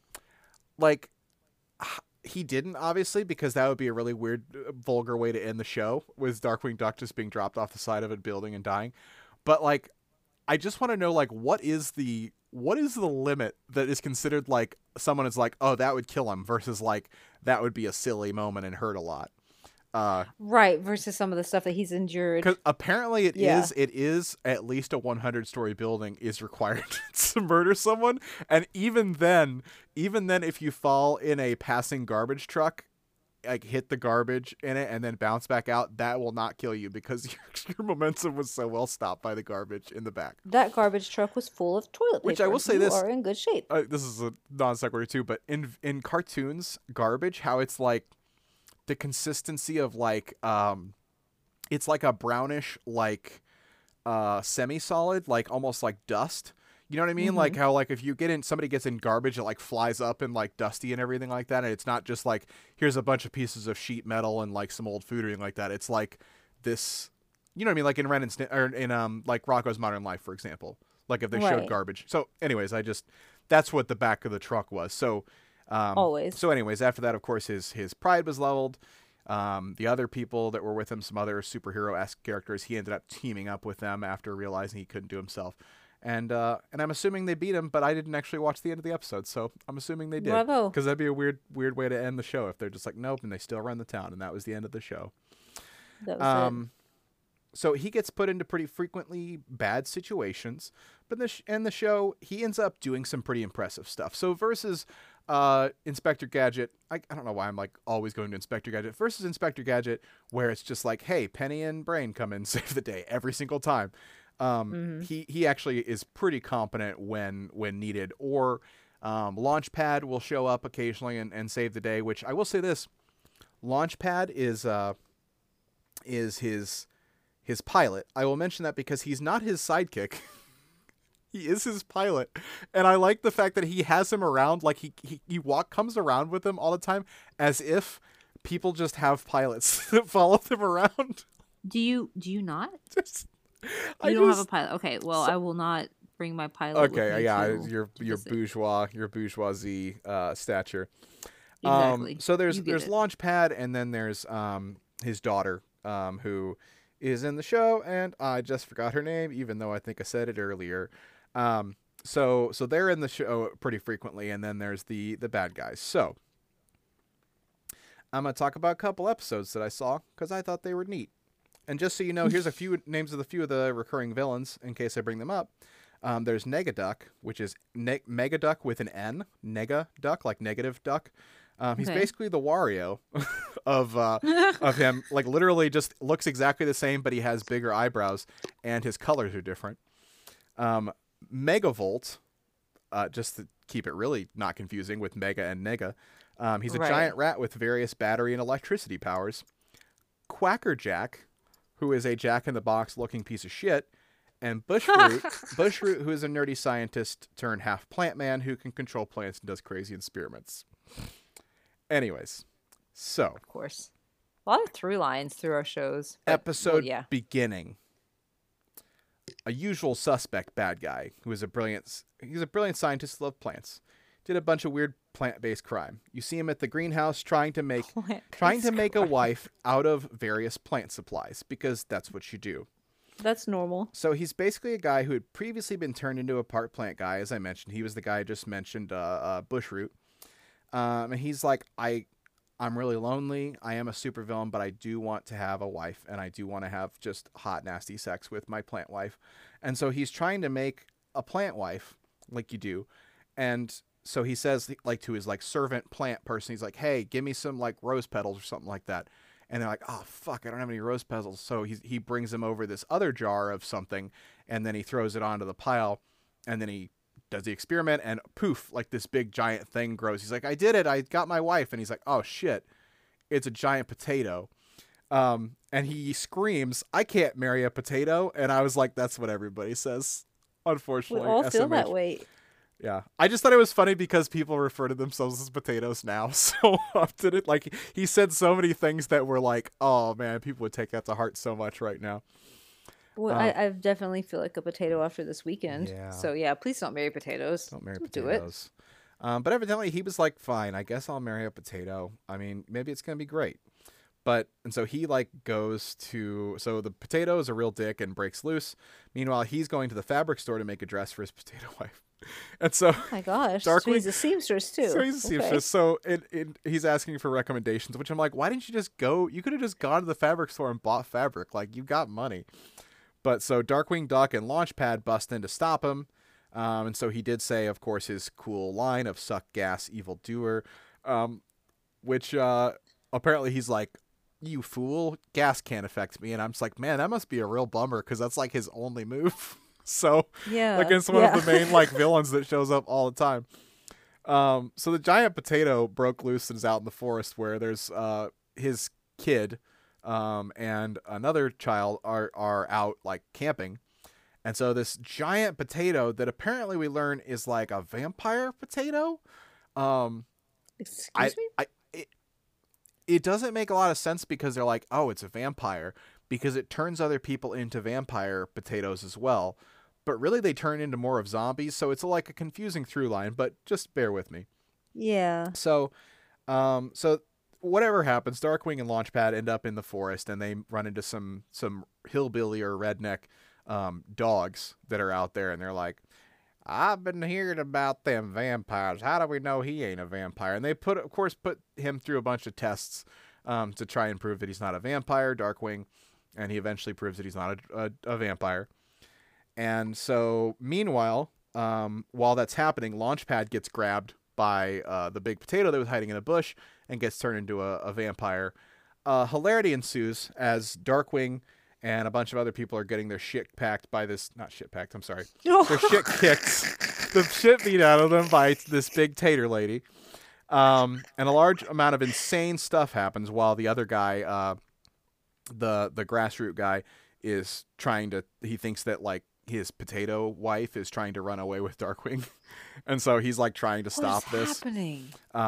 he didn't, obviously, because that would be a really weird, vulgar way to end the show, with Darkwing Duck just being dropped off the side of a building and dying. But like, I just want to know, like, what is the limit that is considered like someone is like, oh, that would kill him, versus like that would be a silly moment and hurt a lot. Right, versus some of the stuff that he's endured. Because apparently it is at least a 100-story building is required to murder someone, and even then, if you fall in a passing garbage truck, like hit the garbage in it and then bounce back out, that will not kill you because your momentum was so well stopped by the garbage in the back. That garbage truck was full of toilet paper. Which I will say, you are in good shape. This is a non sequitur too, but in cartoons, garbage, how it's like the consistency of like it's like a brownish like semi-solid, like almost like dust. You know what I mean? Mm-hmm. Like how like if you somebody gets in garbage, it like flies up and like dusty and everything like that, and it's not just like here's a bunch of pieces of sheet metal and like some old food or anything like that. It's like this, you know what I mean? Like in Ren and or in like Rocko's Modern Life, for example. Like if they showed garbage. So anyways, that's what the back of the truck was. So always. So anyways, after that, of course, his pride was leveled. The other people that were with him, some other superhero-esque characters, he ended up teaming up with them after realizing he couldn't do himself. And I'm assuming they beat him, but I didn't actually watch the end of the episode, so I'm assuming they did. Bravo. Because that'd be a weird way to end the show if they're just like, nope, and they still run the town, and that was the end of the show. That was it. So he gets put into pretty frequently bad situations, but in the show, he ends up doing some pretty impressive stuff. So versus Inspector Gadget, I don't know why I'm like always going to Inspector Gadget, versus Inspector Gadget, where it's just like, hey, Penny and Brain come in and save the day every single time. He actually is pretty competent when needed. Or Launchpad will show up occasionally and save the day, which I will say this, Launchpad is his pilot. I will mention that because he's not his sidekick. He is his pilot. And I like the fact that he has him around, like he comes around with him all the time as if people just have pilots that follow them around. Do you not? You don't have a pilot. Okay, well, I will not bring my pilot. Okay, with me yeah, to your bourgeoisie stature. Exactly. So there's Launchpad, and then there's his daughter, who is in the show, and I just forgot her name, even though I think I said it earlier. So they're in the show pretty frequently, and then there's the bad guys. So I'm gonna talk about a couple episodes that I saw because I thought they were neat. And just so you know, here's a few names of the recurring villains in case I bring them up. There's Negaduck, which is Megaduck with an N. Negaduck, like negative duck. He's Okay. basically the Wario of him. Like literally, just looks exactly the same, but he has bigger eyebrows and his colors are different. Megavolt, just to keep it really not confusing with Mega and Nega. He's a Right. giant rat with various battery and electricity powers. Quackerjack, who is a jack-in-the-box looking piece of shit. And Bushroot, who is a nerdy scientist turned half plant man who can control plants and does crazy experiments. Anyways, so Of course. A lot of through lines through our shows. But, episode yeah. beginning. A usual suspect bad guy who is a brilliant scientist who loves plants. Did a bunch of weird plant-based crime. You see him at the greenhouse trying to make a wife out of various plant supplies because that's what you do. That's normal. So he's basically a guy who had previously been turned into a part plant guy, as I mentioned. He was the guy I just mentioned, Bushroot. And he's like, I'm really lonely. I am a supervillain, but I do want to have a wife, and I do want to have just hot, nasty sex with my plant wife. And so he's trying to make a plant wife, like you do. And so he says, like, to his like servant plant person, he's like, hey, give me some like rose petals or something like that. And they're like, oh, fuck, I don't have any rose petals. So he brings him over this other jar of something, and then he throws it onto the pile, and then he does the experiment, and poof, like this big giant thing grows. He's like, I did it. I got my wife. And he's like, oh, shit, it's a giant potato. And he screams, I can't marry a potato. And I was like, that's what everybody says, We unfortunately. all feel SMH. that way. Yeah. I just thought it was funny because people refer to themselves as potatoes now so often. Like, he said so many things that were like, oh, man, people would take that to heart so much right now. Well, I definitely feel like a potato after this weekend. Yeah. So, yeah, please don't marry potatoes. Don't marry Do it. potatoes. But evidently he was like, fine, I guess I'll marry a potato. I mean, maybe it's going to be great. And so he like goes to, so the potato is a real dick and breaks loose. Meanwhile, he's going to the fabric store to make a dress for his potato wife. And so, Oh my gosh. So Darkwing- he's a seamstress too. so he's a seamstress. So he's asking for recommendations, which I'm like, why didn't you just go? You could have just gone to the fabric store and bought fabric. Like, you got money. But so Darkwing Duck and Launchpad bust in to stop him. And so he did say, of course, his cool line of suck gas, evildoer, which apparently he's like, you fool, gas can't affect me. And I'm just like, man, that must be a real bummer because that's like his only move. So Yeah. against one of the main like villains that shows up all the time. So the giant potato broke loose and is out in the forest where there's his kid and another child are out like camping. And so this giant potato that apparently we learn is like a vampire potato. Excuse me? It doesn't make a lot of sense because they're like, oh, it's a vampire, because it turns other people into vampire potatoes as well. But really they turn into more of zombies. So it's like a confusing through line, but just bear with me. Yeah. So whatever happens, Darkwing and Launchpad end up in the forest and they run into some hillbilly or redneck dogs that are out there, and they're like, I've been hearing about them vampires. How do we know he ain't a vampire? And they put him through a bunch of tests to try and prove that he's not a vampire, Darkwing, and he eventually proves that he's not a vampire. And so meanwhile, while that's happening, Launchpad gets grabbed by the big potato that was hiding in a bush and gets turned into a vampire. Hilarity ensues as Darkwing and a bunch of other people are getting their shit packed by this, not shit packed, I'm sorry. Their shit kicked, the shit beat out of them by this big tater lady. And a large amount of insane stuff happens while the other guy, the grassroot guy, is he thinks that like his potato wife is trying to run away with Darkwing. And so he's like trying to stop this. What's happening?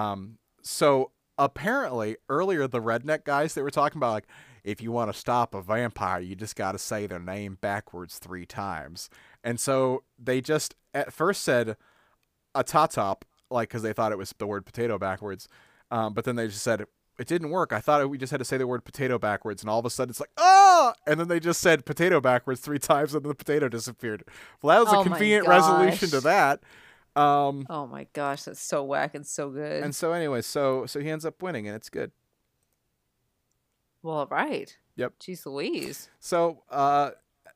So apparently earlier the redneck guys that were talking about, like, if you want to stop a vampire, you just got to say their name backwards 3 times. And so they just at first said a tatop, like, because they thought it was the word potato backwards. But then they just said, it didn't work. I thought we just had to say the word potato backwards. And all of a sudden it's like, ah! And then they just said potato backwards 3 times and then the potato disappeared. Well, that was a convenient resolution to that. Oh my gosh, that's so whack and so good. And so anyway, so he ends up winning and it's good. Well, right. Yep. Jeez Louise. So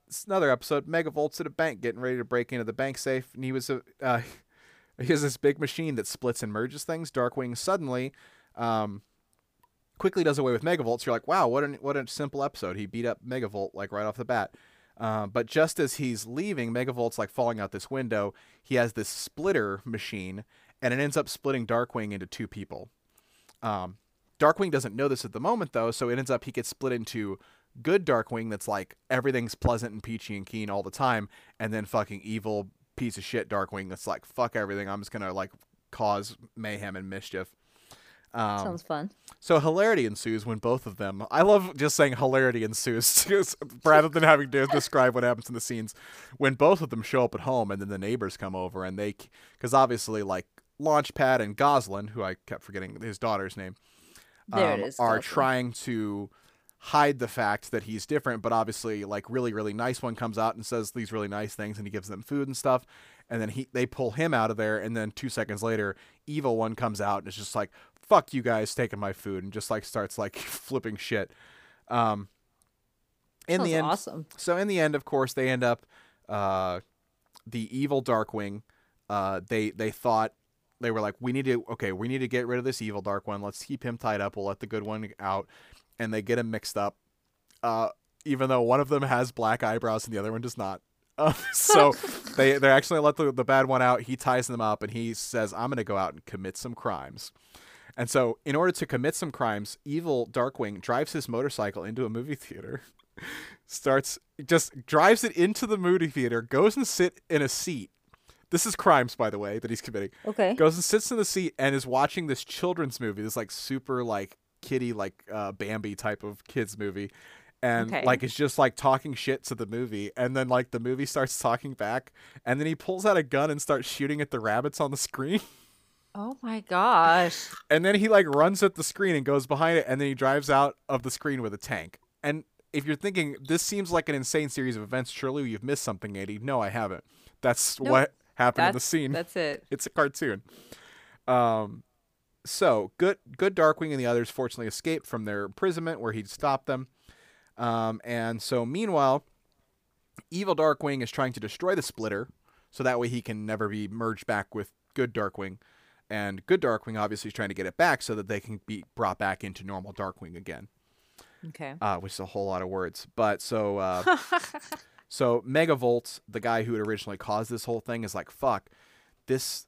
another episode, Megavolt's at a bank getting ready to break into the bank safe, and he has this big machine that splits and merges things. Darkwing suddenly quickly does away with Megavolt. So you're like, wow, what a simple episode. He beat up Megavolt like right off the bat. But just as he's leaving, Megavolt's like falling out this window. He has this splitter machine, and it ends up splitting Darkwing into two people. Darkwing doesn't know this at the moment, though, so it ends up he gets split into good Darkwing that's like everything's pleasant and peachy and keen all the time, and then fucking evil piece of shit Darkwing that's like, fuck everything, I'm just gonna like cause mayhem and mischief. Sounds fun. So hilarity ensues when both of them, I love just saying hilarity ensues rather than having to describe what happens in the scenes, when both of them show up at home and then the neighbors come over and they, because obviously like Launchpad and Goslin, who I kept forgetting his daughter's name, There it is. are Goslin. trying to hide the fact that he's different, but obviously like really, really nice one comes out and says these really nice things and he gives them food and stuff. And then they pull him out of there. And then 2 seconds later, evil one comes out and it's just like, fuck you guys taking my food, and just like starts like flipping shit. In Sounds the end, awesome. so in the end, of course, they end up, the evil Darkwing, they thought, they were like, we need to get rid of this evil dark one. Let's keep him tied up. We'll let the good one out. And they get him mixed up. Even though one of them has black eyebrows and the other one does not. So they actually let the bad one out. He ties them up and he says, I'm going to go out and commit some crimes. And so in order to commit some crimes, evil Darkwing drives his motorcycle into a movie theater, drives it into the movie theater, goes and sit in a seat. This is crimes, by the way, that he's committing. Okay. Goes and sits in the seat and is watching this children's movie, this like super like kiddie, like Bambi type of kids movie. And Okay. like it's just like talking shit to the movie, and then like the movie starts talking back, and then he pulls out a gun and starts shooting at the rabbits on the screen. Oh my gosh. And then he like runs at the screen and goes behind it, and then he drives out of the screen with a tank. And if you're thinking this seems like an insane series of events, surely you've missed something, Andy. No, I haven't. That's Nope. what happened in the scene. That's it. It's a cartoon. So good Darkwing and the others fortunately escaped from their imprisonment where he'd stopped them. And so meanwhile, evil Darkwing is trying to destroy the splitter so that way he can never be merged back with good Darkwing. And good Darkwing obviously is trying to get it back so that they can be brought back into normal Darkwing again. Okay. Which is a whole lot of words. But so so Megavolt, the guy who had originally caused this whole thing, is like, fuck, this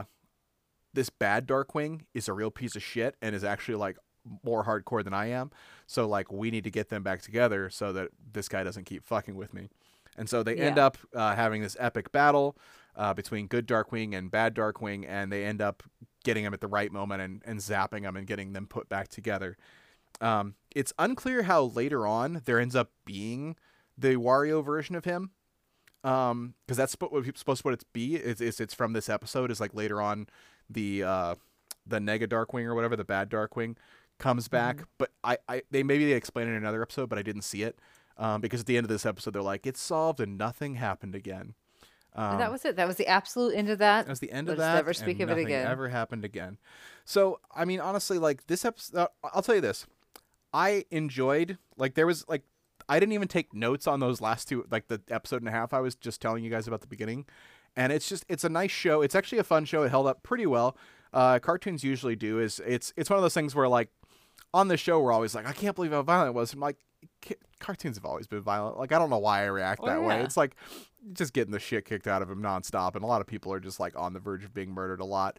bad Darkwing is a real piece of shit and is actually like more hardcore than I am. So like we need to get them back together so that this guy doesn't keep fucking with me. And so they end Yeah. up having this epic battle between good Darkwing and bad Darkwing, and they end up getting him at the right moment and zapping him and getting them put back together. It's unclear how later on there ends up being the Wario version of him, because that's supposed to what it's from this episode. Is like later on the Nega Darkwing or whatever, the bad Darkwing comes back, but they explain it in another episode, but I didn't see it because at the end of this episode they're like, it's solved and nothing happened again. And that was it. That was the absolute end of that. That was the end of Let's that. never speak and of it nothing again. ever happened again. So I mean, honestly, like this episode, I'll tell you this: I enjoyed. Like there was like I didn't even take notes on those last two, like the episode and a half I was just telling you guys about the beginning, and it's a nice show. It's actually a fun show. It held up pretty well. Cartoons usually do. It's one of those things where like on the show we're always like, I can't believe how violent it was. I'm like, cartoons have always been violent. Like I don't know why I react that way. yeah. It's like just getting the shit kicked out of him nonstop, and a lot of people are just like on the verge of being murdered a lot.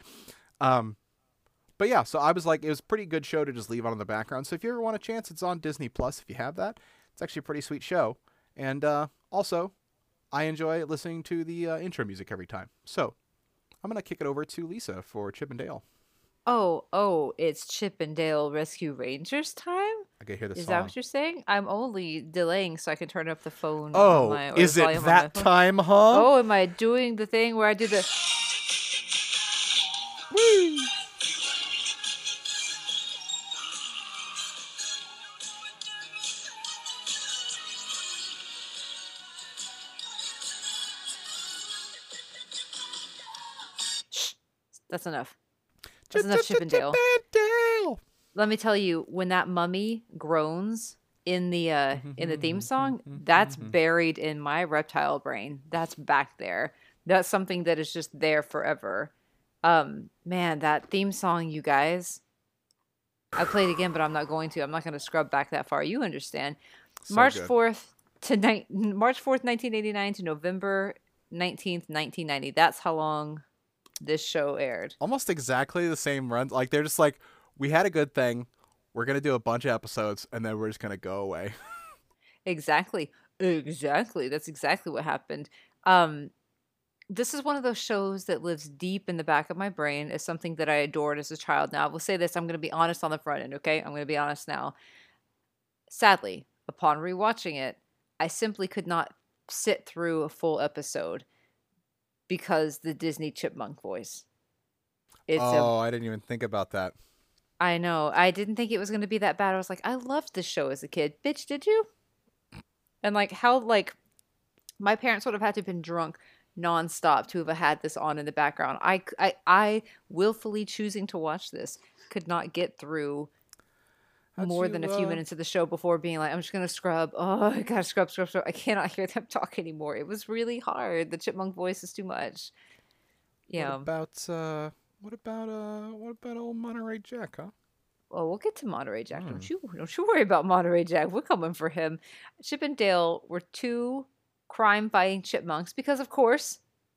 But yeah, so I was like, it was a pretty good show to just leave on in the background. So if you ever want a chance, it's on Disney Plus. If you have that, it's actually a pretty sweet show. And also, I enjoy listening to the intro music every time. So I'm gonna kick it over to Lisa for Chip and Dale. Oh, it's Chip and Dale Rescue Rangers time? I can hear the Is song. that what you're saying? I'm only delaying so I can turn up the phone. Oh, on my, or is the it volume on my that phone. time, huh? Oh, am I doing the thing where I do the... Woo! That's enough. That's enough Chip and Dale. Dale. Let me tell you, when that mummy groans in the theme song, that's buried in my reptile brain. That's back there. That's something that is just there forever. Man, that theme song, you guys. I played again, but I'm not going to. I'm not going to scrub back that far. You understand. So March good. 4th, 1989 to November 19th, 1990. That's how long this show aired. Almost exactly the same run. Like, they're just like, we had a good thing. We're going to do a bunch of episodes, and then we're just going to go away. Exactly. That's exactly what happened. This is one of those shows that lives deep in the back of my brain as something that I adored as a child. Now, I will say this. I'm going to be honest on the front end, okay? I'm going to be honest now. Sadly, upon rewatching it, I simply could not sit through a full episode because the Disney chipmunk voice. I didn't even think about that. I know. I didn't think it was going to be that bad. I was like, I loved this show as a kid. Bitch, did you? And like how like my parents would have had to have been drunk nonstop to have had this on in the background. I willfully choosing to watch this could not get through more than a few minutes of the show before being like, I'm just going to scrub. Oh, I got to scrub. I cannot hear them talk anymore. It was really hard. The chipmunk voice is too much. Yeah. What about old Monterey Jack, huh? Oh, we'll get to Monterey Jack. Don't you worry about Monterey Jack. We're coming for him. Chip and Dale were two crime-fighting chipmunks because, of course,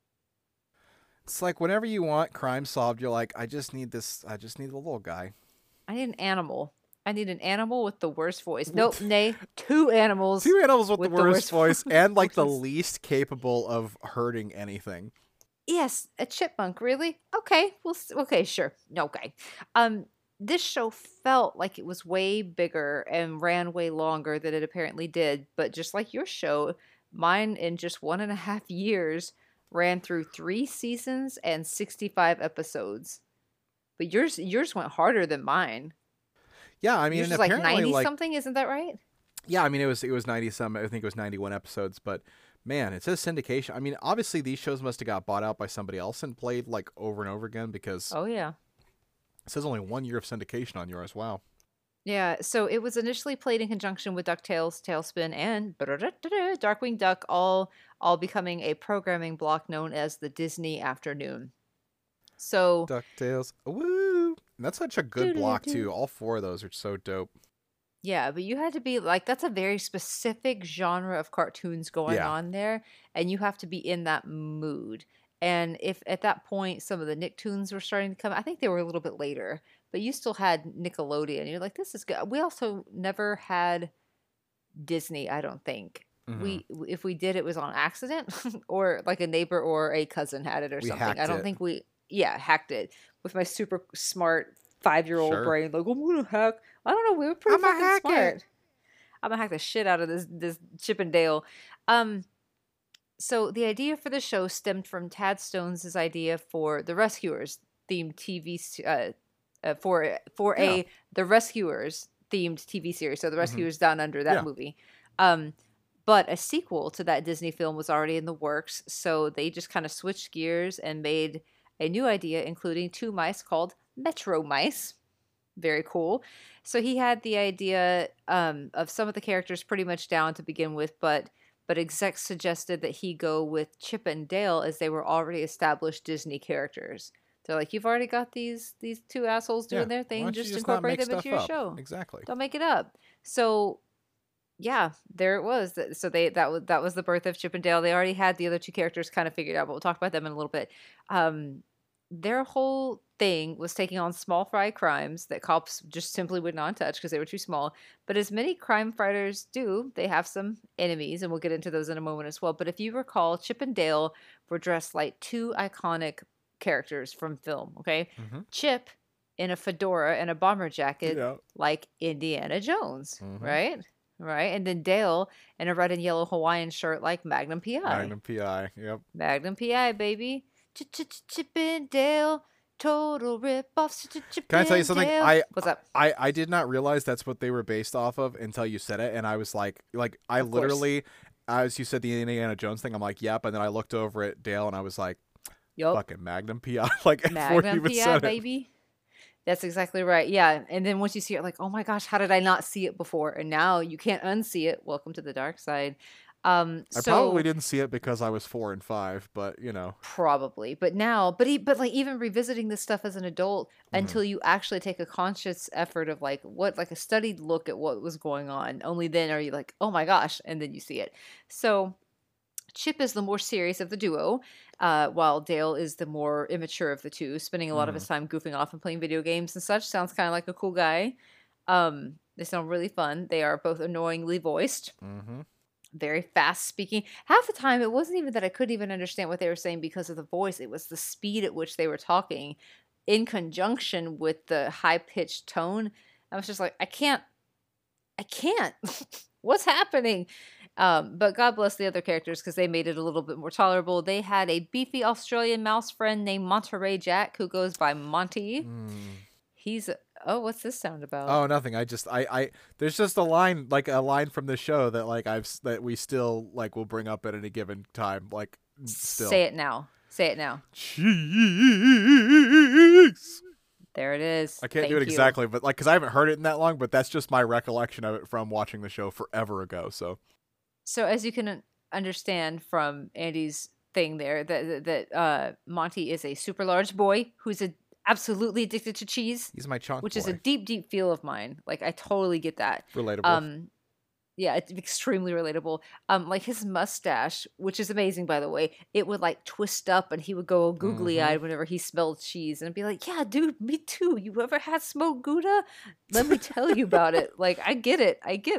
it's like whenever you want crime solved, you're like, I just need the little guy. I need an animal. I need an animal with the worst voice. Nope, nay, two animals. Two animals with the worst voice and like the least capable of hurting anything. Yes, a chipmunk, really? Okay, okay, sure. Okay. This show felt like it was way bigger and ran way longer than it apparently did, but just like your show, mine in just 1.5 years ran through 3 seasons and 65 episodes. But yours went harder than mine. Yeah, I mean, yours was like 90 something, isn't that right? Yeah, I mean it was 90 some. I think it was 91 episodes, but man, it says syndication. I mean, obviously these shows must have got bought out by somebody else and played like over and over again because oh yeah, it says only 1 year of syndication on yours. Wow. Yeah, so it was initially played in conjunction with DuckTales, Tailspin, and Darkwing Duck, all becoming a programming block known as the Disney Afternoon. So DuckTales, woo! And that's such a good block too. All 4 of those are so dope. Yeah, but you had to be like, that's a very specific genre of cartoons going on there, and you have to be in that mood. And if at that point some of the Nicktoons were starting to come, I think they were a little bit later, but you still had Nickelodeon. You're like, this is good. We also never had Disney, I don't think. Mm-hmm. If we did, it was on accident, or like a neighbor or a cousin had it or something. I don't think hacked it with my super smart 5-year-old brain. Like, I'm gonna hack. I don't know. We were pretty fucking smart. I'm gonna hack the shit out of this Chip and Dale. So the idea for the show stemmed from Tad Stones' idea for the Rescuers themed TV the Rescuers themed TV series. So the Rescuers Down Under, that movie. But a sequel to that Disney film was already in the works, so they just kind of switched gears and made a new idea, including 2 mice called Metro Mice. Very cool. So he had the idea of some of the characters pretty much down to begin with, but execs suggested that he go with Chip and Dale as they were already established Disney characters. They're like, you've already got these 2 assholes doing their thing, just incorporate them into your show. Exactly. Don't make it up. So yeah, there it was. So that was the birth of Chip and Dale. They already had the other 2 characters kind of figured out, but we'll talk about them in a little bit. Their whole thing was taking on small fry crimes that cops just simply would not touch because they were too small. But as many crime fighters do, they have some enemies, and we'll get into those in a moment as well. But if you recall, Chip and Dale were dressed like 2 iconic characters from film, okay? Mm-hmm. Chip in a fedora and a bomber jacket like Indiana Jones, right? Right, and then Dale in a red and yellow Hawaiian shirt like Magnum P.I. Magnum P.I., yep. Magnum P.I., baby. Chip and Dale, total rip-offs. Can I tell you something? What's up? I did not realize that's what they were based off of until you said it, and I was like I literally, as you said the Indiana Jones thing, I'm like, yep, and then I looked over at Dale and I was like, fucking Magnum P.I. Like Magnum P.I., baby. That's exactly right. Yeah. And then once you see it, like, oh my gosh, how did I not see it before? And now you can't unsee it. Welcome to the dark side. I probably didn't see it because I was 4 and 5, but you know. Probably. But now, but like even revisiting this stuff as an adult until you actually take a conscious effort of like a studied look at what was going on. Only then are you like, oh my gosh. And then you see it. So Chip is the more serious of the duo, while Dale is the more immature of the two, spending a lot of his time goofing off and playing video games and such. Sounds kind of like a cool guy. They sound really fun. They are both annoyingly voiced. Very fast speaking. Half the time, it wasn't even that I couldn't even understand what they were saying because of the voice. It was the speed at which they were talking in conjunction with the high-pitched tone. I was just like, I can't. What's happening? But God bless the other characters because they made it a little bit more tolerable. They had a beefy Australian mouse friend named Monterey Jack who goes by Monty. He's what's this sound about? Oh, nothing. I there's just a line from the show that like that we still like will bring up at any given time. Like still. Say it now. Cheese. There it is. I can't do it exactly, but like because I haven't heard it in that long, but that's just my recollection of it from watching the show forever ago. So as you can understand from Andy's thing there, that Monty is a super large boy who's absolutely addicted to cheese. He's my chunk which boy. Is a deep feel of mine. Like I totally get that. Relatable. Yeah, it's extremely relatable. Like his mustache, which is amazing by the way, it would like twist up and he would go googly eyed whenever he smelled cheese and be like, "Yeah, dude, me too. You ever had smoked Gouda? Let me tell you about it." Like I get it.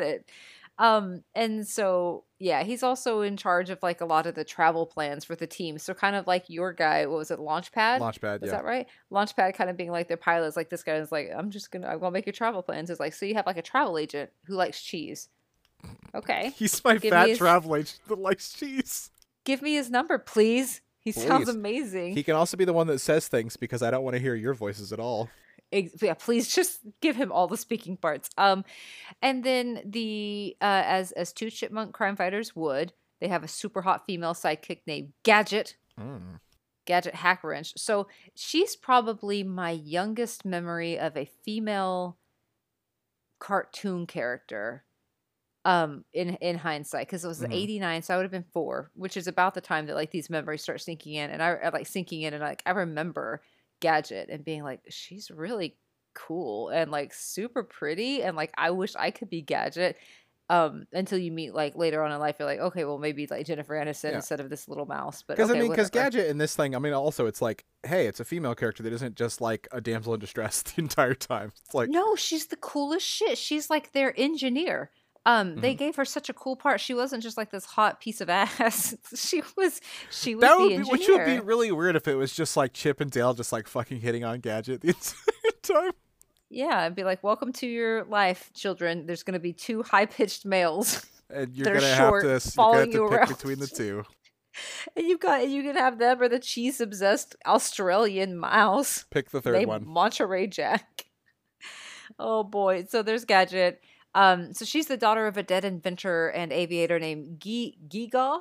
And so yeah, he's also in charge of like a lot of the travel plans for the team. So kind of like your guy, what was it, Launchpad? Launchpad, Is that right? Launchpad kind of being like their pilots. Like this guy is like, I'm gonna make your travel plans. It's like, so you have like a travel agent who likes cheese. Okay. He's my fat travel agent that likes cheese. Give me his number, please. He sounds amazing. He can also be the one that says things because I don't want to hear your voices at all. Yeah, please just give him all the speaking parts. And then the as two chipmunk crime fighters would, they have a super hot female sidekick named Gadget. Gadget Hackwrench. So she's probably my youngest memory of a female cartoon character. In hindsight, because it was 89, so I would have been 4, which is about the time that like these memories start sinking in, and I like sinking in, and like I remember Gadget and being like, she's really cool and like super pretty, and like I wish I could be Gadget. Until you meet like later on in life, you're like, okay, well maybe like Jennifer Aniston instead of this little mouse. But because Gadget in this thing, I mean, also it's like, hey, it's a female character that isn't just like a damsel in distress the entire time. It's like, no, she's the coolest shit. She's like their engineer. They gave her such a cool part. She wasn't just like this hot piece of ass. She was the engineer. Which would be really weird if it was just like Chip and Dale just like fucking hitting on Gadget the entire time. Yeah, I'd be like, welcome to your life, children. There's going to be 2 high-pitched males. And you're going to have to pick between the 2. And you can have them or the cheese-obsessed Australian mouse. Pick the third one. Monterey Jack. Oh boy. So there's Gadget. So she's the daughter of a dead inventor and aviator named Giga.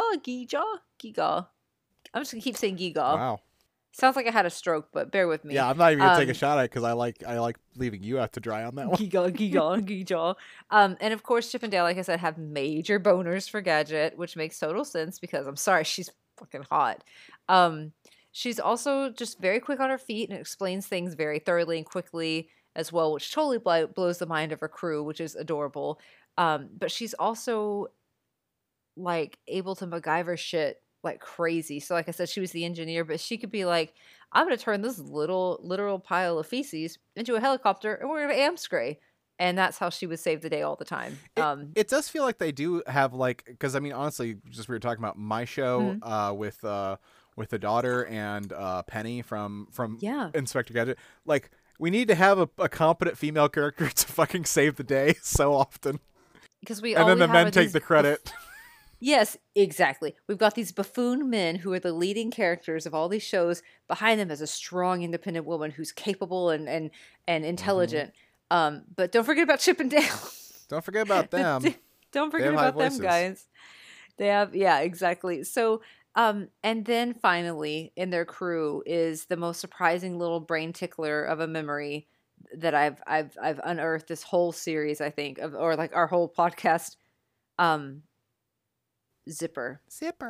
I'm just gonna keep saying Giga. Wow. Sounds like I had a stroke, but bear with me. Yeah, I'm not even gonna take a shot at it because I like leaving you out to dry on that one. Giga. And of course, Chip and Dale, like I said, have major boners for Gadget, which makes total sense because I'm sorry, she's fucking hot. She's also just very quick on her feet and explains things very thoroughly and quickly as well, which totally blows the mind of her crew, which is adorable. But she's also like able to MacGyver shit like crazy. So like I said, she was the engineer, but she could be like, I'm going to turn this literal pile of feces into a helicopter and we're going to Amscray. And that's how she would save the day all the time. It does feel like they do have like, because I mean, honestly, just we were talking about my show with the daughter and Penny from Inspector Gadget. Like, we need to have a competent female character to fucking save the day so often. Because and then the men take the credit. Yes, exactly. We've got these buffoon men who are the leading characters of all these shows. Behind them is a strong, independent woman who's capable and intelligent. But don't forget about Chip and Dale. Don't forget about them. Don't forget about them, guys. They have, yeah, exactly. So And then finally, in their crew is the most surprising little brain tickler of a memory that I've unearthed this whole series, I think, or like our whole podcast. Um, Zipper.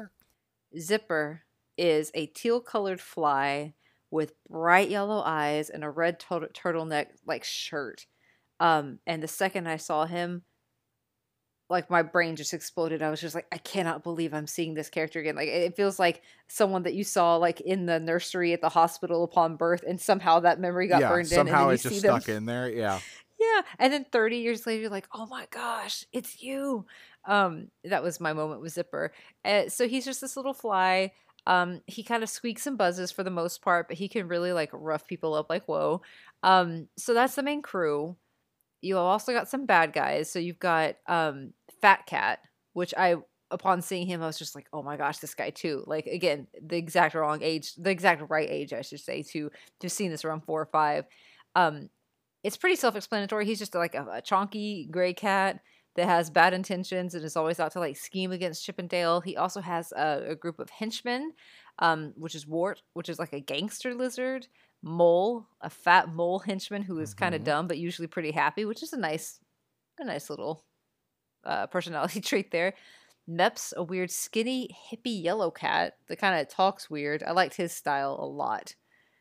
Zipper is a teal-colored fly with bright yellow eyes and a red turtleneck like shirt. And the second I saw him, like my brain just exploded. I was just like, I cannot believe I'm seeing this character again. Like it feels like someone that you saw like in the nursery at the hospital upon birth, and somehow that memory got burned in. Somehow and it just stuck in there. Yeah. Yeah. And then 30 years later, you're like, oh my gosh, it's you. That was my moment with Zipper. So he's just this little fly. He kind of squeaks and buzzes for the most part, but he can really like rough people up like whoa. So that's the main crew. You also got some bad guys. So you've got Fat Cat, which upon seeing him, I was just like, oh my gosh, this guy too. Like again, the exact right age, I should say, to have seen this around 4 or 5. It's pretty self-explanatory. He's just like a chonky gray cat that has bad intentions and is always out to like scheme against Chip and Dale. He also has a group of henchmen, which is Wart, which is like a gangster lizard. Mole, a fat mole henchman who is kind of dumb but usually pretty happy, which is a nice little personality trait there. Meps, a weird skinny hippie yellow cat that kind of talks weird. I liked his style a lot.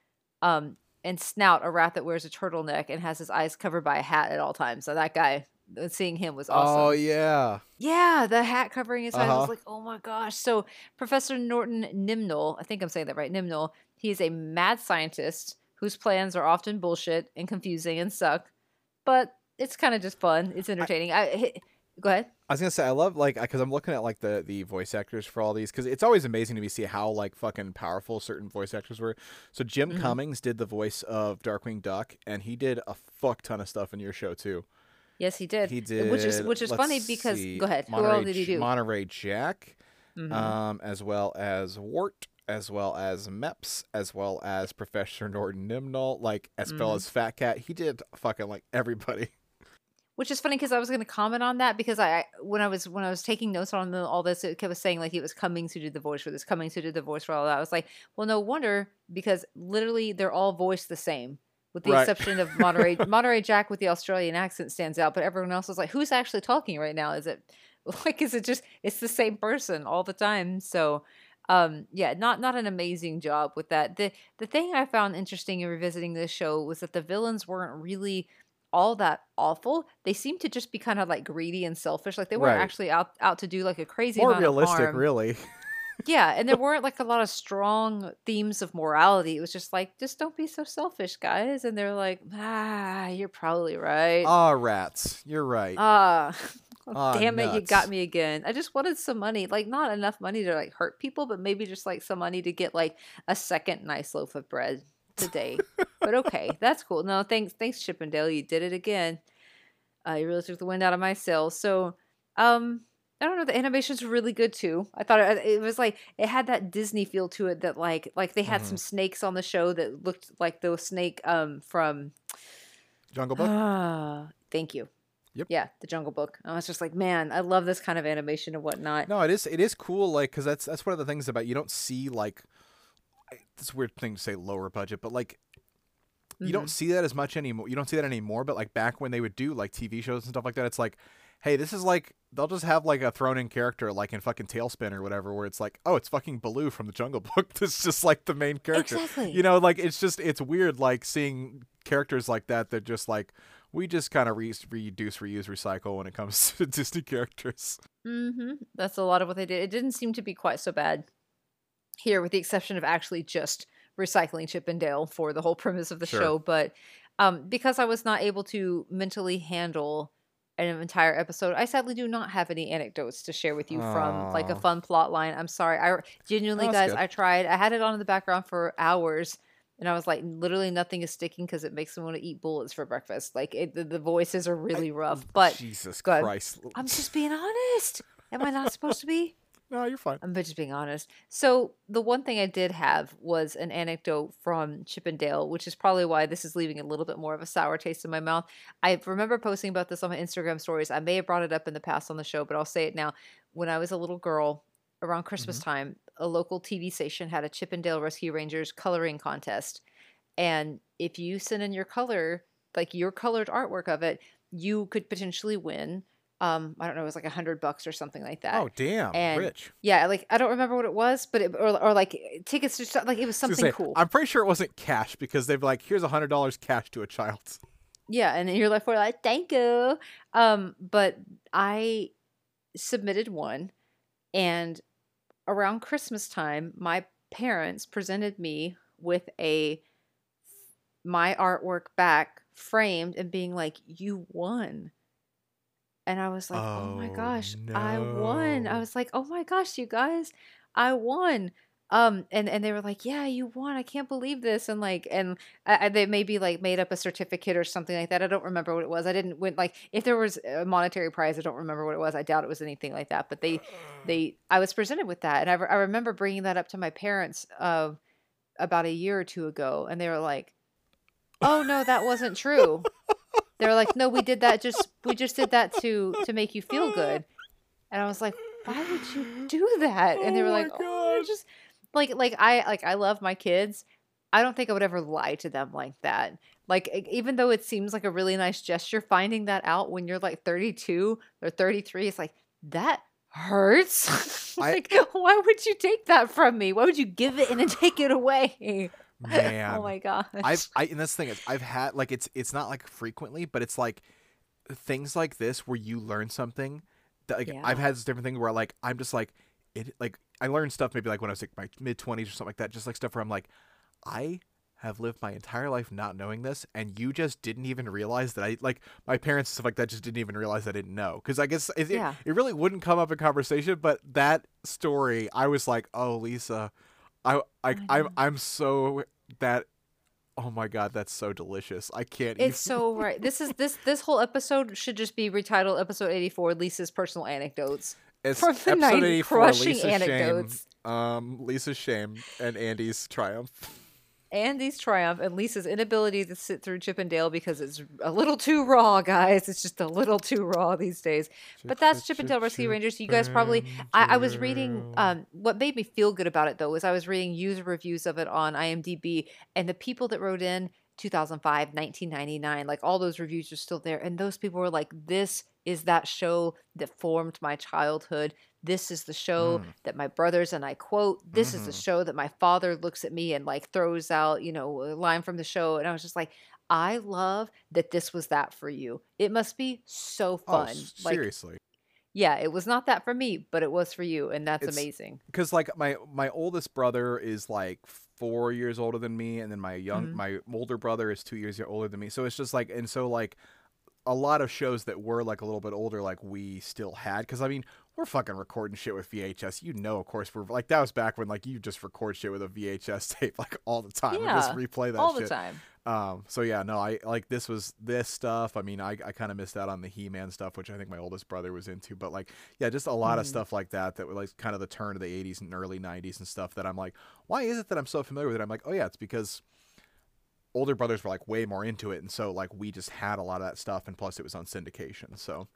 And Snout, a rat that wears a turtleneck and has his eyes covered by a hat at all times. So that guy, seeing him was awesome. Oh yeah. Yeah, the hat covering his eyes. I was like, oh my gosh. So Professor Norton Nimnol, I think I'm saying that right, Nimnol, he's a mad scientist whose plans are often bullshit and confusing and suck, but it's kind of just fun. It's entertaining. Go ahead. I was gonna say I love because I'm looking at like the voice actors for all these, because it's always amazing to me see how like fucking powerful certain voice actors were. So Jim Cummings did the voice of Darkwing Duck, and he did a fuck ton of stuff in your show too. Yes, he did. He did, which is funny because go ahead. Who all did he do? Monterey Jack, as well as Wart, as well as Meps, as well as Professor Norton Nimnol, like as well as Fat Cat. He did fucking like everybody. Which is funny because I was going to comment on that because when I was taking notes on all this, it kept saying like it was Cummings who did the voice for this, Cummings who did the voice for all that. I was like, well, no wonder, because literally they're all voiced the same, with the exception of Monterey Jack with the Australian accent stands out, but everyone else is like, who's actually talking right now? Is it just it's the same person all the time? So yeah, not an amazing job with that. The thing I found interesting in revisiting this show was that the villains weren't really all that awful. They seemed to just be kind of like greedy and selfish. Like they weren't actually out to do like a crazy amount of realistic, harm. really. Yeah, and there weren't like a lot of strong themes of morality. It was just like, just don't be so selfish, guys. And they're like, you're probably right. Rats, you're right. Damn it, nuts. you got me again. I just wanted some money, like not enough money to like hurt people, but maybe just like some money to get like a second nice loaf of bread today. But okay, that's cool. No, thanks Chip and Dale, you did it again. You really took the wind out of my sails. So I don't know, the animation's really good too. I thought it was like it had that Disney feel to it, that like they had some snakes on the show that looked like the snake from Jungle Book. Thank you. Yep. Yeah, the Jungle Book. I was just like, man, I love this kind of animation and whatnot. No, it is cool, like, because that's one of the things about, you don't see like, it's a weird thing to say lower budget, but like you don't see that as much anymore. You don't see that anymore, but like back when they would do like TV shows and stuff like that, it's like, hey, this is like, they'll just have like a thrown in character like in fucking Tailspin or whatever, where it's like, oh, it's fucking Baloo from the Jungle Book. This is just like the main character. Exactly. You know, like it's weird like seeing characters like that just like, we just kind of reduce, reuse, recycle when it comes to Disney characters. That's a lot of what they did. It didn't seem to be quite so bad here, with the exception of actually just recycling Chip and Dale for the whole premise of the show. But because I was not able to mentally handle an entire episode, I sadly do not have any anecdotes to share with you from like a fun plot line. I'm sorry. I genuinely, guys, good. I tried. I had it on in the background for hours. And I was like, literally nothing is sticking because it makes me want to eat bullets for breakfast. Like the voices are really rough. But Jesus Christ, I'm just being honest. Am I not supposed to be? No, you're fine. I'm just being honest. So the one thing I did have was an anecdote from Chip and Dale, which is probably why this is leaving a little bit more of a sour taste in my mouth. I remember posting about this on my Instagram stories. I may have brought it up in the past on the show, but I'll say it now. When I was a little girl, around Christmas time, a local TV station had a Chippendale Rescue Rangers coloring contest. And if you sent in your color, like your colored artwork of it, you could potentially win. I don't know, it was like $100 or something like that. Oh, damn, and rich. Yeah, like I don't remember what it was, but or like tickets to stuff, like it was something cool. I'm pretty sure it wasn't cash because they'd be like, here's $100 cash to a child. Yeah, and you're left for like, thank you. But I submitted one, and around Christmas time, my parents presented me with my artwork back framed and being like, you won. And I was like, oh my gosh, no. I won. I was like, oh my gosh, you guys, I won. And they were like, yeah, you won. I can't believe this. And like, they maybe like made up a certificate or something like that. I don't remember what it was. I didn't win. Like, if there was a monetary prize, I don't remember what it was. I doubt it was anything like that. But I was presented with that. And I remember bringing that up to my parents about a year or two ago. And they were like, oh no, that wasn't true. They were like, no, we just did that to make you feel good. And I was like, why would you do that? And they were like, oh, just like I love my kids. I don't think I would ever lie to them like that. Like, even though it seems like a really nice gesture, finding that out when you're like 32 or 33, it's like, that hurts. Like, why would you take that from me? Why would you give it and then take it away? Man, oh my gosh! And this thing is, I've had like it's not like frequently, but it's like things like this where you learn something. That, like, I've had this different thing where like I'm just like it like I learned stuff maybe like when I was like my mid-20s or something like that, just like stuff where I'm like, I have lived my entire life not knowing this, and you just didn't even realize that like my parents and stuff like that just didn't even realize I didn't know, because I guess it really wouldn't come up in conversation, but that story I was like, oh, Lisa. I'm so that, oh my god, that's so delicious. I can't. It's so right. This whole episode should just be retitled episode 84, Lisa's personal anecdotes. It's from the episode 84, crushing Lisa's anecdotes. Shame, Lisa's shame and Andy's triumph. Andy's triumph and Lisa's inability to sit through Chippendale because it's a little too raw, guys. It's just a little too raw these days. But that's Chippendale Rescue Rangers. You guys probably... I was reading... what made me feel good about it, though, was I was reading user reviews of it on IMDb, and the people that wrote in 2005, 1999, like all those reviews are still there. And those people were like, this is that show that formed my childhood. This is the show that my brothers and I quote. This is the show that my father looks at me and like throws out, a line from the show. And I was just like, I love that this was that for you. It must be so fun. Oh, seriously. Like, yeah, it was not that for me, but it was for you. And that's amazing. Because like my oldest brother is like 4 years older than me. And then my older brother is 2 years older than me. So it's just like, and so like a lot of shows that were like a little bit older, like we still had, because I mean, we're fucking recording shit with VHS. Of course, we're like, that was back when like you just record shit with a VHS tape like all the time and just replay that all shit. the time. So yeah, no, I like this stuff. I mean, I kind of missed out on the He-Man stuff, which I think my oldest brother was into, but like, yeah, just a lot of stuff like that was like kind of the turn of the 80s and early 90s and stuff that I'm like, why is it that I'm so familiar with it? I'm like, oh yeah, it's because older brothers were like way more into it, and so like we just had a lot of that stuff, and plus it was on syndication. So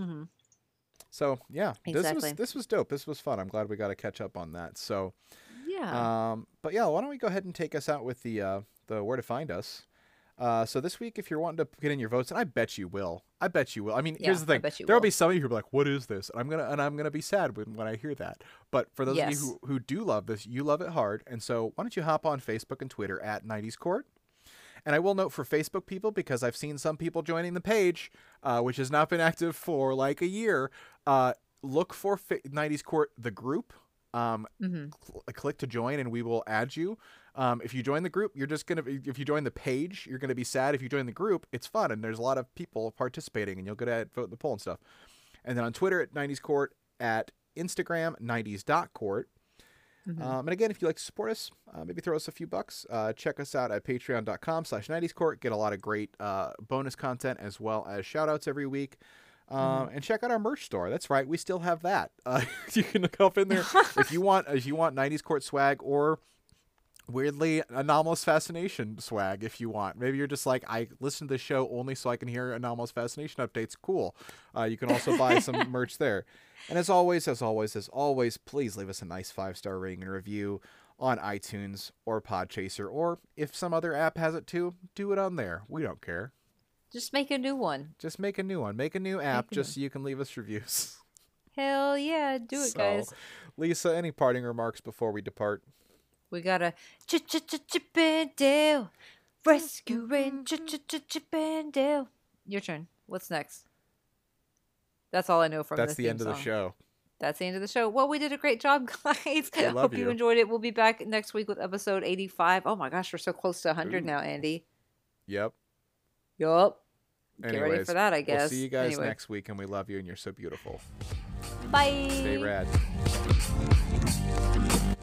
so yeah, exactly. this was dope. This was fun. I'm glad we got to catch up on that. So yeah, but yeah, why don't we go ahead and take us out with the where to find us. So this week, if you're wanting to get in your votes, and I bet you will. I mean, here's the thing: there'll be some of you who are like, "What is this?" And I'm gonna be sad when I hear that. But for those of you who do love this, you love it hard. And so why don't you hop on Facebook and Twitter at 90s Court. And I will note for Facebook people, because I've seen some people joining the page, which has not been active for like a year, look for 90s Court, the group. Click to join and we will add you. If you join the group, if you join the page, you're going to be sad. If you join the group, it's fun. And there's a lot of people participating and you'll get to vote in the poll and stuff. And then on Twitter at 90s Court, at Instagram, 90s.court. And again, if you'd like to support us, maybe throw us a few bucks. Check us out at patreon.com/90scourt. Get a lot of great bonus content as well as shout outs every week. And check out our merch store. That's right, we still have that. You can look up in there if you want 90s Court swag, or weirdly anomalous fascination swag if you want. Maybe you're just like, I listen to the show only so I can hear anomalous fascination updates. Cool. You can also buy some merch there. And as always, please leave us a nice 5-star rating and review on iTunes or Podchaser, or if some other app has it too, do it on there. We don't care. Just make a new one. Just make a new one. Make a new app just so you can leave us reviews. Hell yeah, do it, guys. Lisa, any parting remarks before we depart? We gotta Chip and Dale, rescuing Chip and Dale. Your turn. What's next? That's all I know from this. That's the end of the show. That's the end of the show. Well, we did a great job, guys. Hope you enjoyed it. We'll be back next week with episode 85. Oh my gosh, we're so close to 100 now, Andy. Yep. Yup. Get Anyways, ready for that, I guess. We'll see you guys next week, and we love you, and you're so beautiful. Bye. Stay rad.